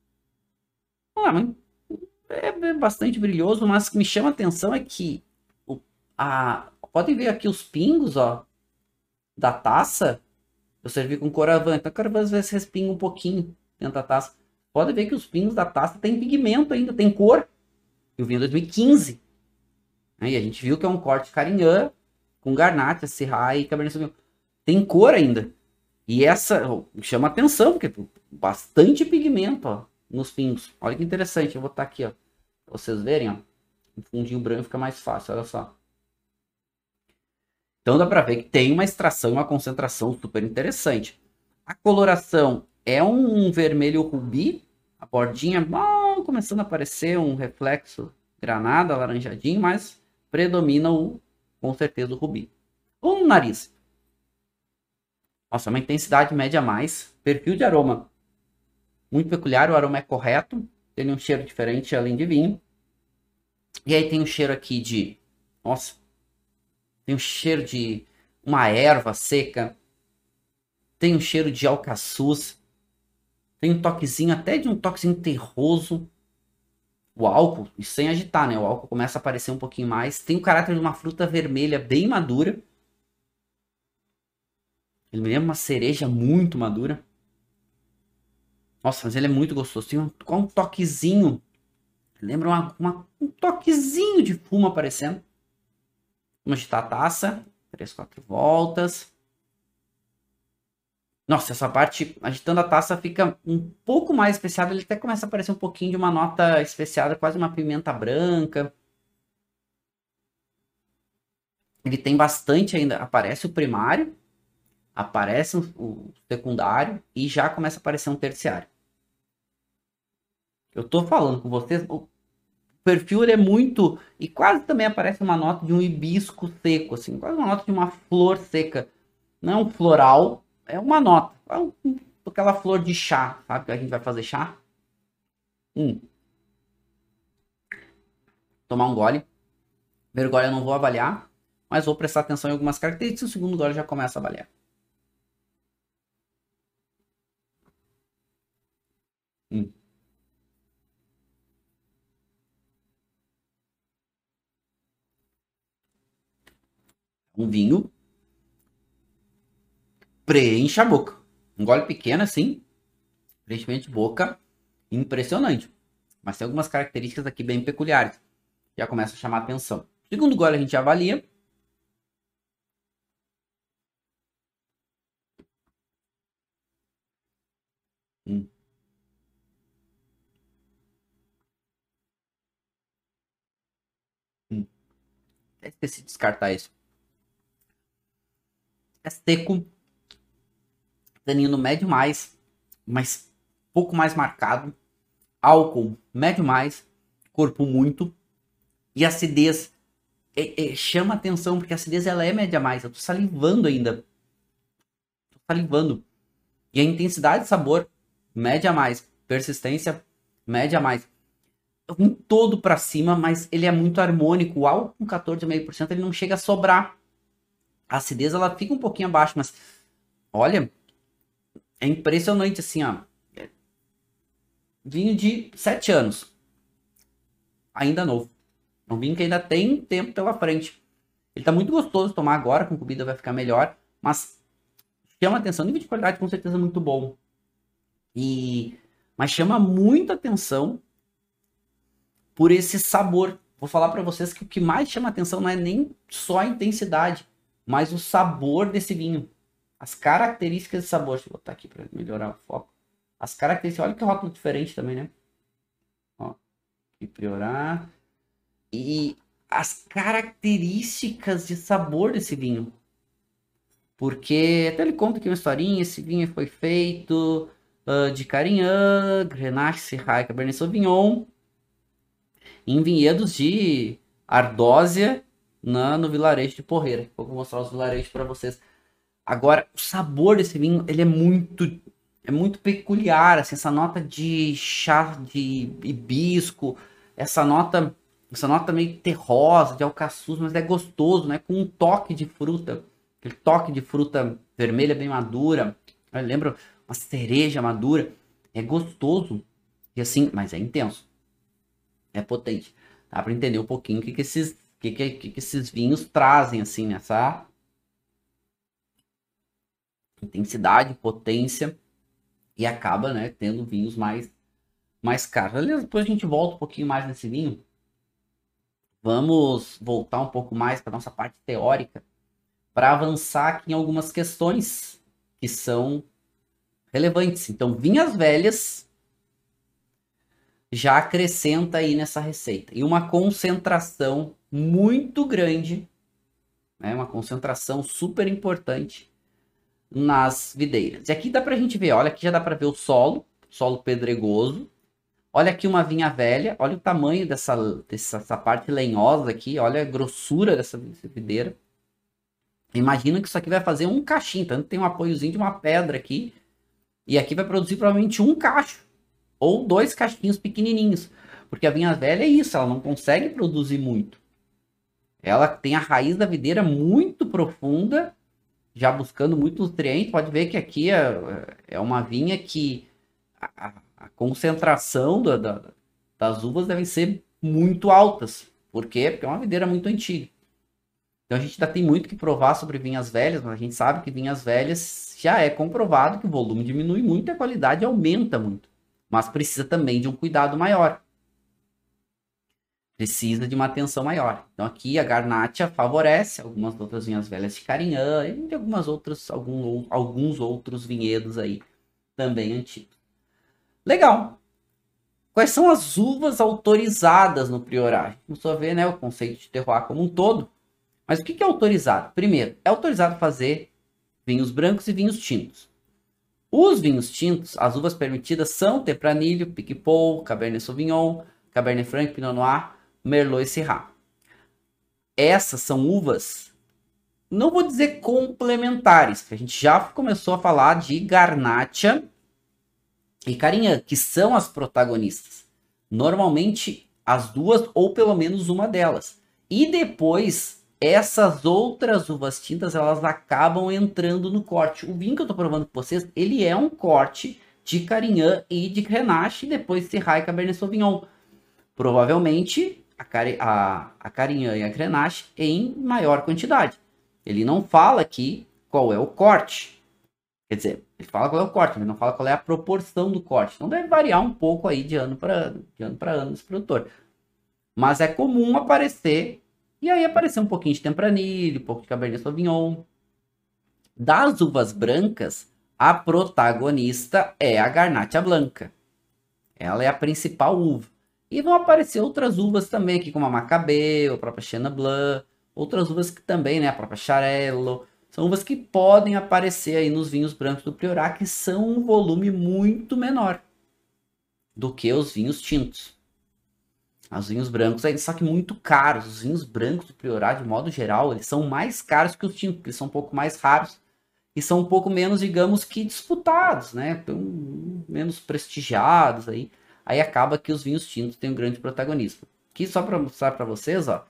A: é bastante brilhoso, mas o que me chama a atenção é que podem ver aqui os pingos, ó, da taça. Eu servi com Coravã, então Coravã às vezes respinga um pouquinho dentro da taça. Pode ver que os vinhos da taça tem pigmento ainda, tem cor. E o vinho 2015. Né? E a gente viu que é um corte Carignan com Garnacha, Syrah e Cabernet Sauvignon. Tem cor ainda. E essa chama atenção, porque bastante pigmento, ó, nos vinhos. Olha que interessante, eu vou botar aqui, ó, pra vocês verem, ó. Um fundinho branco fica mais fácil, olha só. Então dá para ver que tem uma extração e uma concentração super interessante. A coloração é um vermelho rubi, a bordinha começando a aparecer um reflexo granada, alaranjadinho, mas predomina com certeza o rubi. O nariz. Nossa, uma intensidade média a mais. Perfil de aroma muito peculiar, o aroma é correto, tem um cheiro diferente além de vinho. E aí tem um cheiro aqui de, nossa, tem um cheiro de uma erva seca, tem um cheiro de alcaçuz, tem um toquezinho, até de um toquezinho terroso. O álcool, e sem agitar, né? O álcool começa a aparecer um pouquinho mais. Tem o caráter de uma fruta vermelha bem madura. Ele me lembra uma cereja muito madura. Nossa, mas ele é muito gostoso. Tem um toquezinho. Lembra um toquezinho de fumo aparecendo. Vamos agitar a taça. 3, 4 voltas. Nossa, essa parte, agitando a taça, fica um pouco mais especiada. Ele até começa a aparecer um pouquinho de uma nota especiada, quase uma pimenta branca. Ele tem bastante ainda. Aparece o primário, aparece o secundário e já começa a aparecer um terciário. Eu tô falando com vocês, o perfil ele é muito. E quase também aparece uma nota de um hibisco seco, assim, quase uma nota de uma flor seca. Não é um floral, é uma nota. Aquela flor de chá, sabe? Que a gente vai fazer chá. Tomar um gole. Primeiro gole eu não vou avaliar, mas vou prestar atenção em algumas características. O segundo gole eu já começa a avaliar. Hum. Um vinho preenche a boca. Um gole pequeno assim, preenchimento de boca impressionante. Mas tem algumas características aqui bem peculiares. Já começa a chamar a atenção. Segundo gole a gente avalia. Hum. Hum. Até esqueci de descartar isso. É seco, tanino médio mais, mas pouco mais marcado. Álcool médio mais, corpo muito. E acidez chama atenção, porque a acidez ela é média mais. Eu tô salivando ainda. Tô salivando. E a intensidade de sabor, média mais. Persistência, média mais. Um todo para cima, mas ele é muito harmônico. O álcool com 14,5% ele não chega a sobrar. A acidez ela fica um pouquinho abaixo, mas olha, é impressionante assim, ó. Vinho de 7 anos, ainda novo. É um vinho que ainda tem tempo pela frente. Ele tá muito gostoso de tomar agora, com comida vai ficar melhor, mas chama atenção, nível de qualidade com certeza muito bom. Mas chama muita atenção por esse sabor. Vou falar para vocês que o que mais chama atenção não é nem só a intensidade, mas o sabor desse vinho. As características de sabor. Deixa eu botar aqui para melhorar o foco. As características, olha que rótulo diferente também, né? Ó, aqui priorar. E as características de sabor desse vinho. Porque até ele conta aqui uma historinha, esse vinho foi feito de Carignan, Grenache, Syrah e Cabernet Sauvignon em vinhedos de Ardósia no vilarejo de Porreira. Vou mostrar os vilarejos para vocês. Agora, o sabor desse vinho, ele é muito peculiar, assim, essa nota de chá de hibisco, essa nota meio terrosa, de alcaçuz, mas é gostoso, né? Com um toque de fruta, aquele toque de fruta vermelha bem madura. Lembra uma cereja madura. É gostoso. E assim, mas é intenso. É potente. Dá para entender um pouquinho o que esses vinhos trazem, assim, nessa. intensidade, potência, e acaba, né, tendo vinhos mais caros. Aliás, depois a gente volta um pouquinho mais nesse vinho. Vamos voltar um pouco mais para nossa parte teórica, para avançar aqui em algumas questões que são relevantes. Então, vinhas velhas já acrescenta aí nessa receita. E uma concentração muito grande, né, uma concentração super importante nas videiras. E aqui dá para a gente ver, olha, aqui já dá para ver o solo pedregoso. Olha aqui uma vinha velha, olha o tamanho dessa parte lenhosa aqui, olha a grossura dessa videira. Imagina que isso aqui vai fazer um cachinho, tanto tem um apoiozinho de uma pedra aqui, e aqui vai produzir provavelmente um cacho, ou 2 cachinhos pequenininhos, porque a vinha velha é isso, ela não consegue produzir muito. Ela tem a raiz da videira muito profunda, já buscando muito nutriente. Pode ver que aqui é uma vinha que a concentração das uvas devem ser muito altas. Por quê? Porque é uma videira muito antiga. Então a gente ainda tem muito que provar sobre vinhas velhas, mas a gente sabe que vinhas velhas já é comprovado que o volume diminui muito e a qualidade aumenta muito. Mas precisa também de um cuidado maior. Precisa de uma atenção maior. Então aqui a Garnacha favorece algumas outras vinhas velhas de Carignan e de alguns outros vinhedos aí também antigos. Legal. Quais são as uvas autorizadas no Priorat? Começou a ver, né, o conceito de terroir como um todo. Mas o que é autorizado? Primeiro, é autorizado fazer vinhos brancos e vinhos tintos. Os vinhos tintos, as uvas permitidas são Tempranillo, Picpoul, Cabernet Sauvignon, Cabernet Franc, Pinot Noir, Merlot e Syrah. Essas são uvas, não vou dizer complementares, porque a gente já começou a falar de Garnacha e Carignan, que são as protagonistas. Normalmente as duas ou pelo menos uma delas. E depois essas outras uvas tintas elas acabam entrando no corte. O vinho que eu estou provando com vocês, ele é um corte de Carignan e de Grenache e depois Syrah e Cabernet Sauvignon. Provavelmente a Carignan e a Grenache em maior quantidade. Ele não fala aqui qual é o corte. Quer dizer, ele fala qual é o corte, mas não fala qual é a proporção do corte. Então deve variar um pouco aí de ano para ano esse produtor. Mas é comum aparecer, e aí aparecer um pouquinho de Tempranillo, um pouco de Cabernet Sauvignon. Das uvas brancas, a protagonista é a Garnacha Blanca. Ela é a principal uva. E vão aparecer outras uvas também aqui, como a Macabeu, a própria Chenin Blanc, outras uvas que também, né, a própria Xarel-lo. São uvas que podem aparecer aí nos vinhos brancos do Priorat, que são um volume muito menor do que os vinhos tintos. Os vinhos brancos, só que muito caros. Os vinhos brancos do Priorat, de modo geral, eles são mais caros que os tintos, porque eles são um pouco mais raros e são um pouco menos, digamos que, disputados, né? Menos prestigiados aí. Aí acaba que os vinhos tintos têm um grande protagonismo. Aqui só para mostrar para vocês, ó,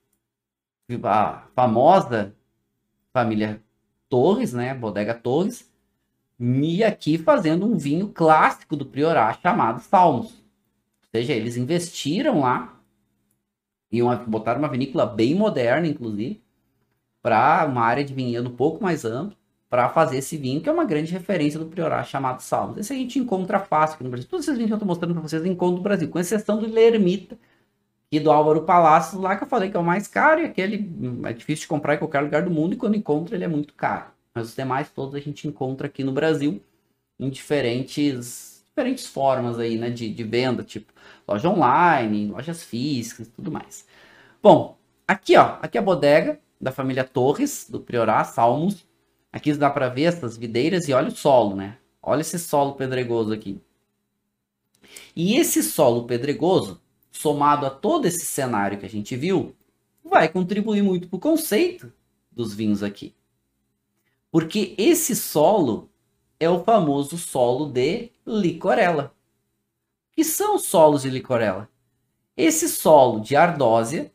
A: a famosa família Torres, né, Bodega Torres, e aqui fazendo um vinho clássico do Priorat chamado Salmos. Ou seja, eles investiram lá e botaram uma vinícola bem moderna, inclusive, para uma área de vinhedo um pouco mais ampla, para fazer esse vinho, que é uma grande referência do Priorat chamado Salmos. Esse a gente encontra fácil aqui no Brasil. Todos esses vinhos que eu estou mostrando para vocês encontram no Brasil, com exceção do Lermita e do Álvaro Palácios, lá que eu falei que é o mais caro, e aquele é difícil de comprar em qualquer lugar do mundo, e quando encontra ele é muito caro. Mas os demais todos a gente encontra aqui no Brasil, em diferentes formas aí, né, de venda, tipo loja online, lojas físicas e tudo mais. Bom, aqui ó, aqui a bodega da família Torres, do Priorat, Salmos. Aqui dá para ver essas videiras e olha o solo, né? Olha esse solo pedregoso aqui. E esse solo pedregoso, somado a todo esse cenário que a gente viu, vai contribuir muito para o conceito dos vinhos aqui. Porque esse solo é o famoso solo de licorella. O que são os solos de licorella? Esse solo de ardósia,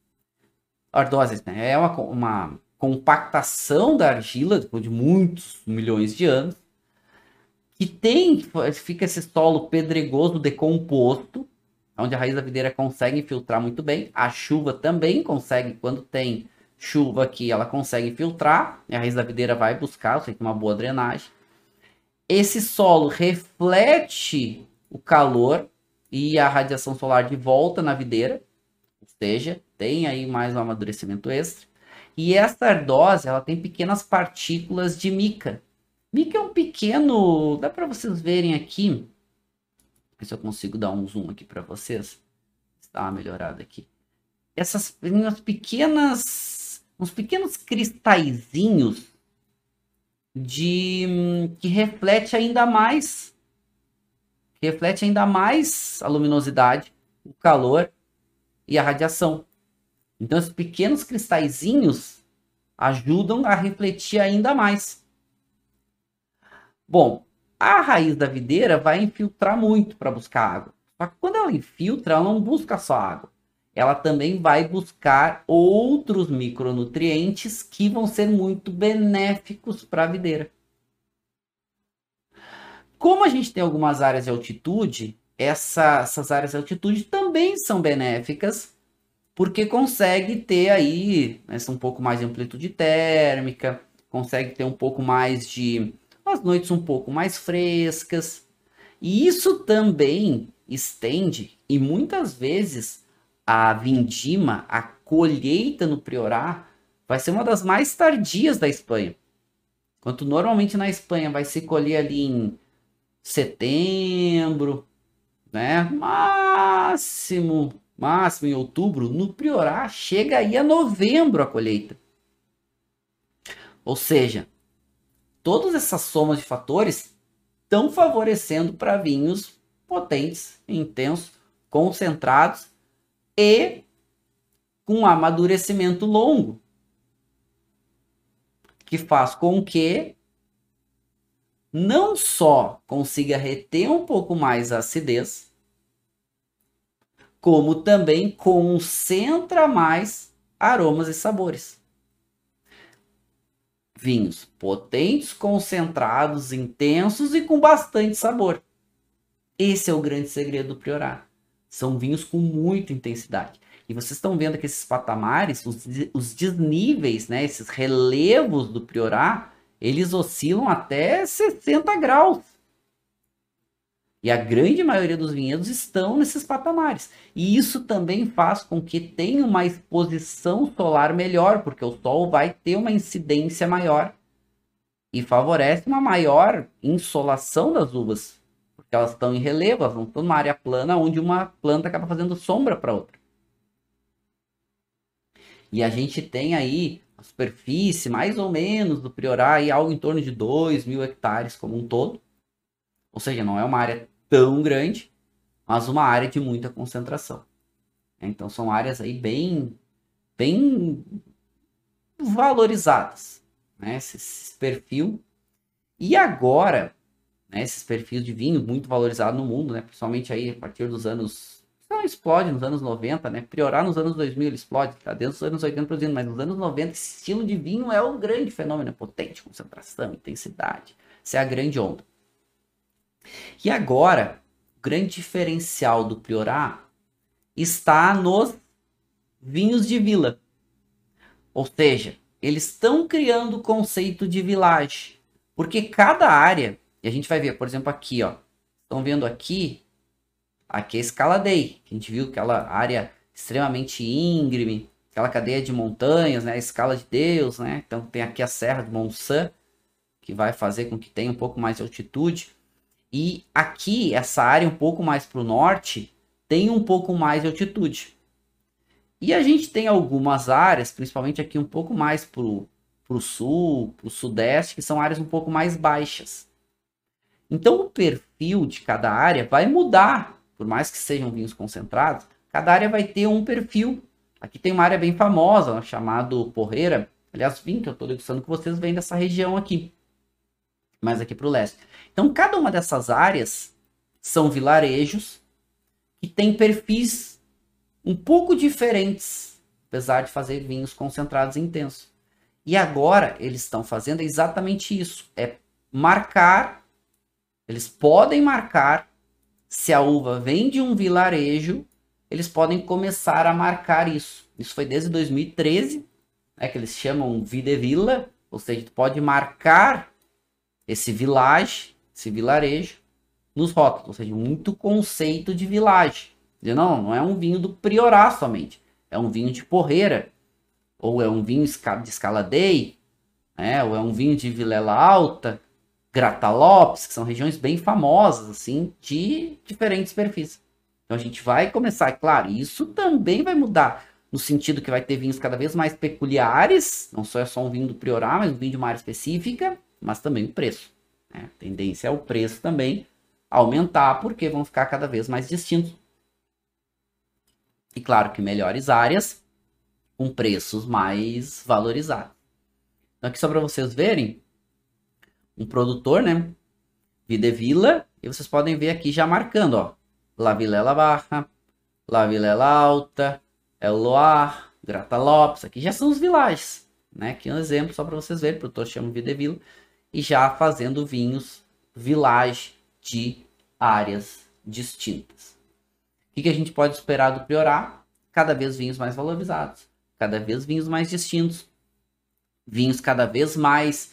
A: né, é uma compactação da argila depois de muitos milhões de anos, que fica esse solo pedregoso decomposto, onde a raiz da videira consegue filtrar muito bem, a chuva também consegue, quando tem chuva aqui, ela consegue filtrar, a raiz da videira vai buscar, você tem uma boa drenagem. Esse solo reflete o calor e a radiação solar de volta na videira, ou seja, tem aí mais um amadurecimento extra. E essa ardósia, ela tem pequenas partículas de mica. Mica é um pequeno, dá para vocês verem aqui, ver se eu consigo dar um zoom aqui para vocês, dar uma melhorada aqui. Essas pequenas, uns pequenos cristalzinhos que reflete ainda mais a luminosidade, o calor e a radiação. Então, esses pequenos cristalzinhos ajudam a refletir ainda mais. Bom, a raiz da videira vai infiltrar muito para buscar água. Só que quando ela infiltra, ela não busca só água. Ela também vai buscar outros micronutrientes que vão ser muito benéficos para a videira. Como a gente tem algumas áreas de altitude, essas áreas de altitude também são benéficas, porque consegue ter aí, né, um pouco mais de amplitude térmica, consegue ter um pouco mais de as noites um pouco mais frescas. E isso também estende, e muitas vezes a vindima, a colheita no Priorat, vai ser uma das mais tardias da Espanha. Enquanto normalmente na Espanha vai se colher ali em setembro, né? Máximo em outubro, no Priorat chega aí a novembro a colheita. Ou seja, todas essas somas de fatores estão favorecendo para vinhos potentes, intensos, concentrados e com amadurecimento longo, que faz com que não só consiga reter um pouco mais a acidez, como também concentra mais aromas e sabores. Vinhos potentes, concentrados, intensos e com bastante sabor. Esse é o grande segredo do Priorat. São vinhos com muita intensidade. E vocês estão vendo que esses patamares, os desníveis, né, esses relevos do Priorat, eles oscilam até 60 graus. E a grande maioria dos vinhedos estão nesses patamares. E isso também faz com que tenha uma exposição solar melhor, porque o sol vai ter uma incidência maior e favorece uma maior insolação das uvas, porque elas estão em relevo, elas não estão numa área plana onde uma planta acaba fazendo sombra para outra. E a gente tem aí a superfície, mais ou menos, do Priorat, aí, algo em torno de 2.000 hectares como um todo. Ou seja, não é uma área tão grande, mas uma área de muita concentração. Então são áreas aí bem valorizadas, né? Esse perfil. E agora, né, esses perfis de vinho muito valorizado no mundo, né? Principalmente aí a partir dos anos... Não explode nos anos 90, né? Priorat nos anos 2000 ele explode, tá dentro dos anos 80 produzindo, mas nos anos 90 esse estilo de vinho é o grande fenômeno, potente, concentração, intensidade. Essa é a grande onda. E agora, o grande diferencial do Priorat está nos vinhos de vila. Ou seja, eles estão criando o conceito de village. Porque cada área, e a gente vai ver, por exemplo, aqui, ó. Estão vendo aqui é a Escala Dei. A gente viu aquela área extremamente íngreme, aquela cadeia de montanhas, né? A Escala de Deus, né? Então tem aqui a Serra de Montsant, que vai fazer com que tenha um pouco mais de altitude. E aqui, essa área um pouco mais para o norte, tem um pouco mais de altitude. E a gente tem algumas áreas, principalmente aqui um pouco mais para o sul, para o sudeste, que são áreas um pouco mais baixas. Então o perfil de cada área vai mudar, por mais que sejam vinhos concentrados, cada área vai ter um perfil. Aqui tem uma área bem famosa, chamada Porreira. Aliás, vinho que eu estou degustando com vocês vem dessa região aqui, mais aqui para o leste. Então, cada uma dessas áreas são vilarejos que têm perfis um pouco diferentes, apesar de fazer vinhos concentrados e intensos. E agora, eles estão fazendo exatamente isso. É marcar, eles podem marcar, se a uva vem de um vilarejo, eles podem começar a marcar isso. Isso foi desde 2013, que eles chamam Videvilla, ou seja, tu pode marcar esse village, esse vilarejo, nos rótulos, ou seja, muito conceito de village. Não é um vinho do Priorat somente, é um vinho de Porreira, ou é um vinho de Escaladei, ou é um vinho de Vilela Alta, Grata Lopes, que são regiões bem famosas, assim, de diferentes perfis. Então a gente vai começar, claro, isso também vai mudar, no sentido que vai ter vinhos cada vez mais peculiares, não só é só um vinho do Priorat, mas um vinho de uma área específica, mas também o preço. Né? A tendência é o preço também aumentar, porque vão ficar cada vez mais distintos. E claro que melhores áreas, com preços mais valorizados. Então aqui só para vocês verem, um produtor, né, Videvilla, e vocês podem ver aqui já marcando, ó, La Vilela Baixa, La Vilela Alta, El Loire, Grata Lopes, aqui já são os villages, né, aqui é um exemplo só para vocês verem, o produtor chama Videvilla, e já fazendo vinhos village de áreas distintas. O que a gente pode esperar do Priorat? Cada vez vinhos mais valorizados, cada vez vinhos mais distintos, vinhos cada vez mais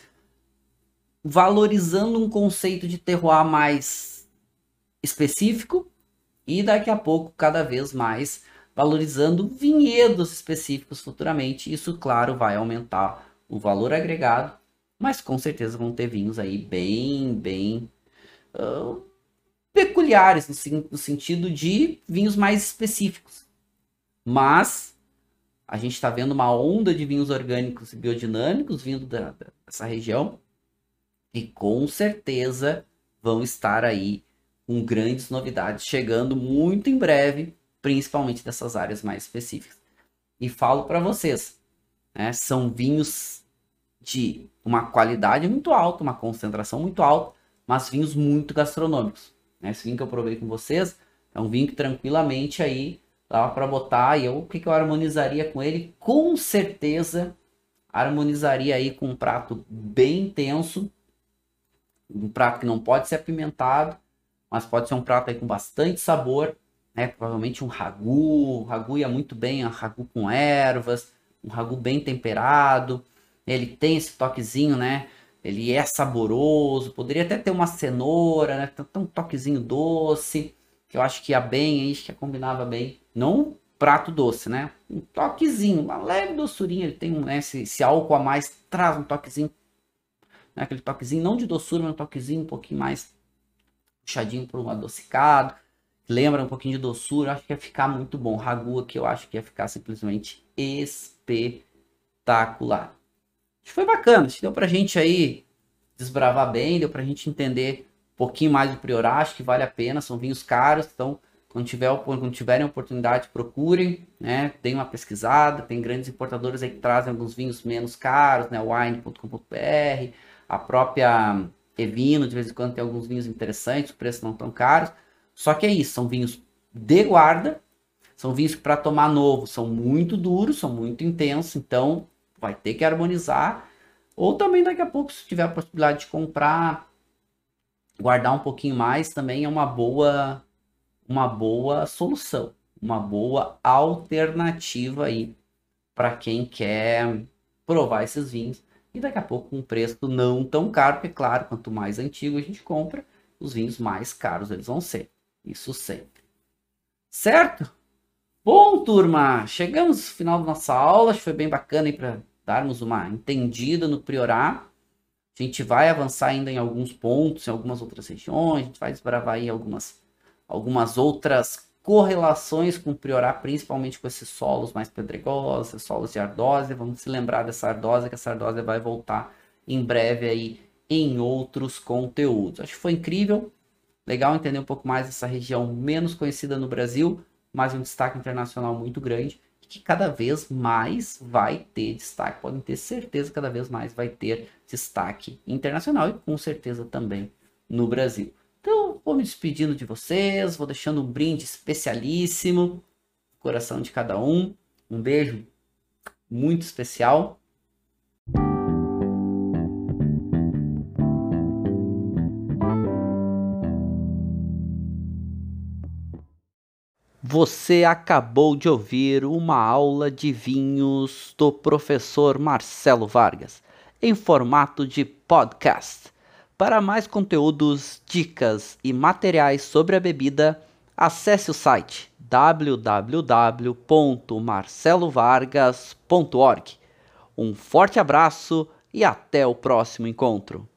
A: valorizando um conceito de terroir mais específico e daqui a pouco cada vez mais valorizando vinhedos específicos futuramente. Isso, claro, vai aumentar o valor agregado, mas com certeza vão ter vinhos aí bem peculiares no sentido de vinhos mais específicos. Mas a gente está vendo uma onda de vinhos orgânicos e biodinâmicos vindo dessa região e com certeza vão estar aí com grandes novidades chegando muito em breve, principalmente dessas áreas mais específicas. E falo para vocês, né, são vinhos de uma qualidade muito alta, uma concentração muito alta, mas vinhos muito gastronômicos. Esse vinho que eu provei com vocês é um vinho que tranquilamente aí dava para botar, e o que eu harmonizaria com ele? Com certeza harmonizaria aí com um prato bem intenso, um prato que não pode ser apimentado, mas pode ser um prato aí com bastante sabor, né? Provavelmente um ragu ia muito bem, um ragu com ervas, um ragu bem temperado, ele tem esse toquezinho, né? Ele é saboroso, poderia até ter uma cenoura, né? Tem um toquezinho doce, que eu acho que ia bem, aí, acho que combinava bem. Não um prato doce, né? Um toquezinho, uma leve doçurinha, ele tem né, esse álcool a mais, traz um toquezinho, né? Aquele toquezinho, não de doçura, mas um toquezinho um pouquinho mais puxadinho para um adocicado, lembra um pouquinho de doçura, acho que ia ficar muito bom. Ragu aqui eu acho que ia ficar simplesmente espetacular. Acho que foi bacana, acho que deu pra gente aí desbravar bem, deu pra gente entender um pouquinho mais do Priorat, acho que vale a pena, são vinhos caros, então quando tiverem oportunidade, procurem, né, deem uma pesquisada, tem grandes importadores aí que trazem alguns vinhos menos caros, né, wine.com.br, a própria Evino, de vez em quando tem alguns vinhos interessantes, os preços não tão caros, só que é isso, são vinhos de guarda, são vinhos que para tomar novo são muito duros, são muito intensos, então vai ter que harmonizar, ou também daqui a pouco, se tiver a possibilidade de comprar, guardar um pouquinho mais, também é uma boa solução, uma boa alternativa aí para quem quer provar esses vinhos. E daqui a pouco com um preço não tão caro, porque claro, quanto mais antigo a gente compra, os vinhos mais caros eles vão ser. Isso sempre. Certo? Bom, turma, chegamos no final da nossa aula, acho que foi bem bacana aí para darmos uma entendida no Priorat. A gente vai avançar ainda em alguns pontos, em algumas outras regiões, a gente vai desbravar aí algumas outras correlações com o Priorat, principalmente com esses solos mais pedregosos, solos de ardósia. Vamos se lembrar dessa ardósia, que essa ardósia vai voltar em breve aí em outros conteúdos. Acho que foi incrível, legal entender um pouco mais dessa região menos conhecida no Brasil, mas um destaque internacional muito grande, que cada vez mais vai ter destaque, podem ter certeza, cada vez mais vai ter destaque internacional e com certeza também no Brasil. Então, vou me despedindo de vocês, vou deixando um brinde especialíssimo no coração de cada um. Um beijo muito especial. Você acabou de ouvir uma aula de vinhos do professor Marcelo Vargas, em formato de podcast. Para mais conteúdos, dicas e materiais sobre a bebida, acesse o site www.marcelovargas.org. Um forte abraço e até o próximo encontro.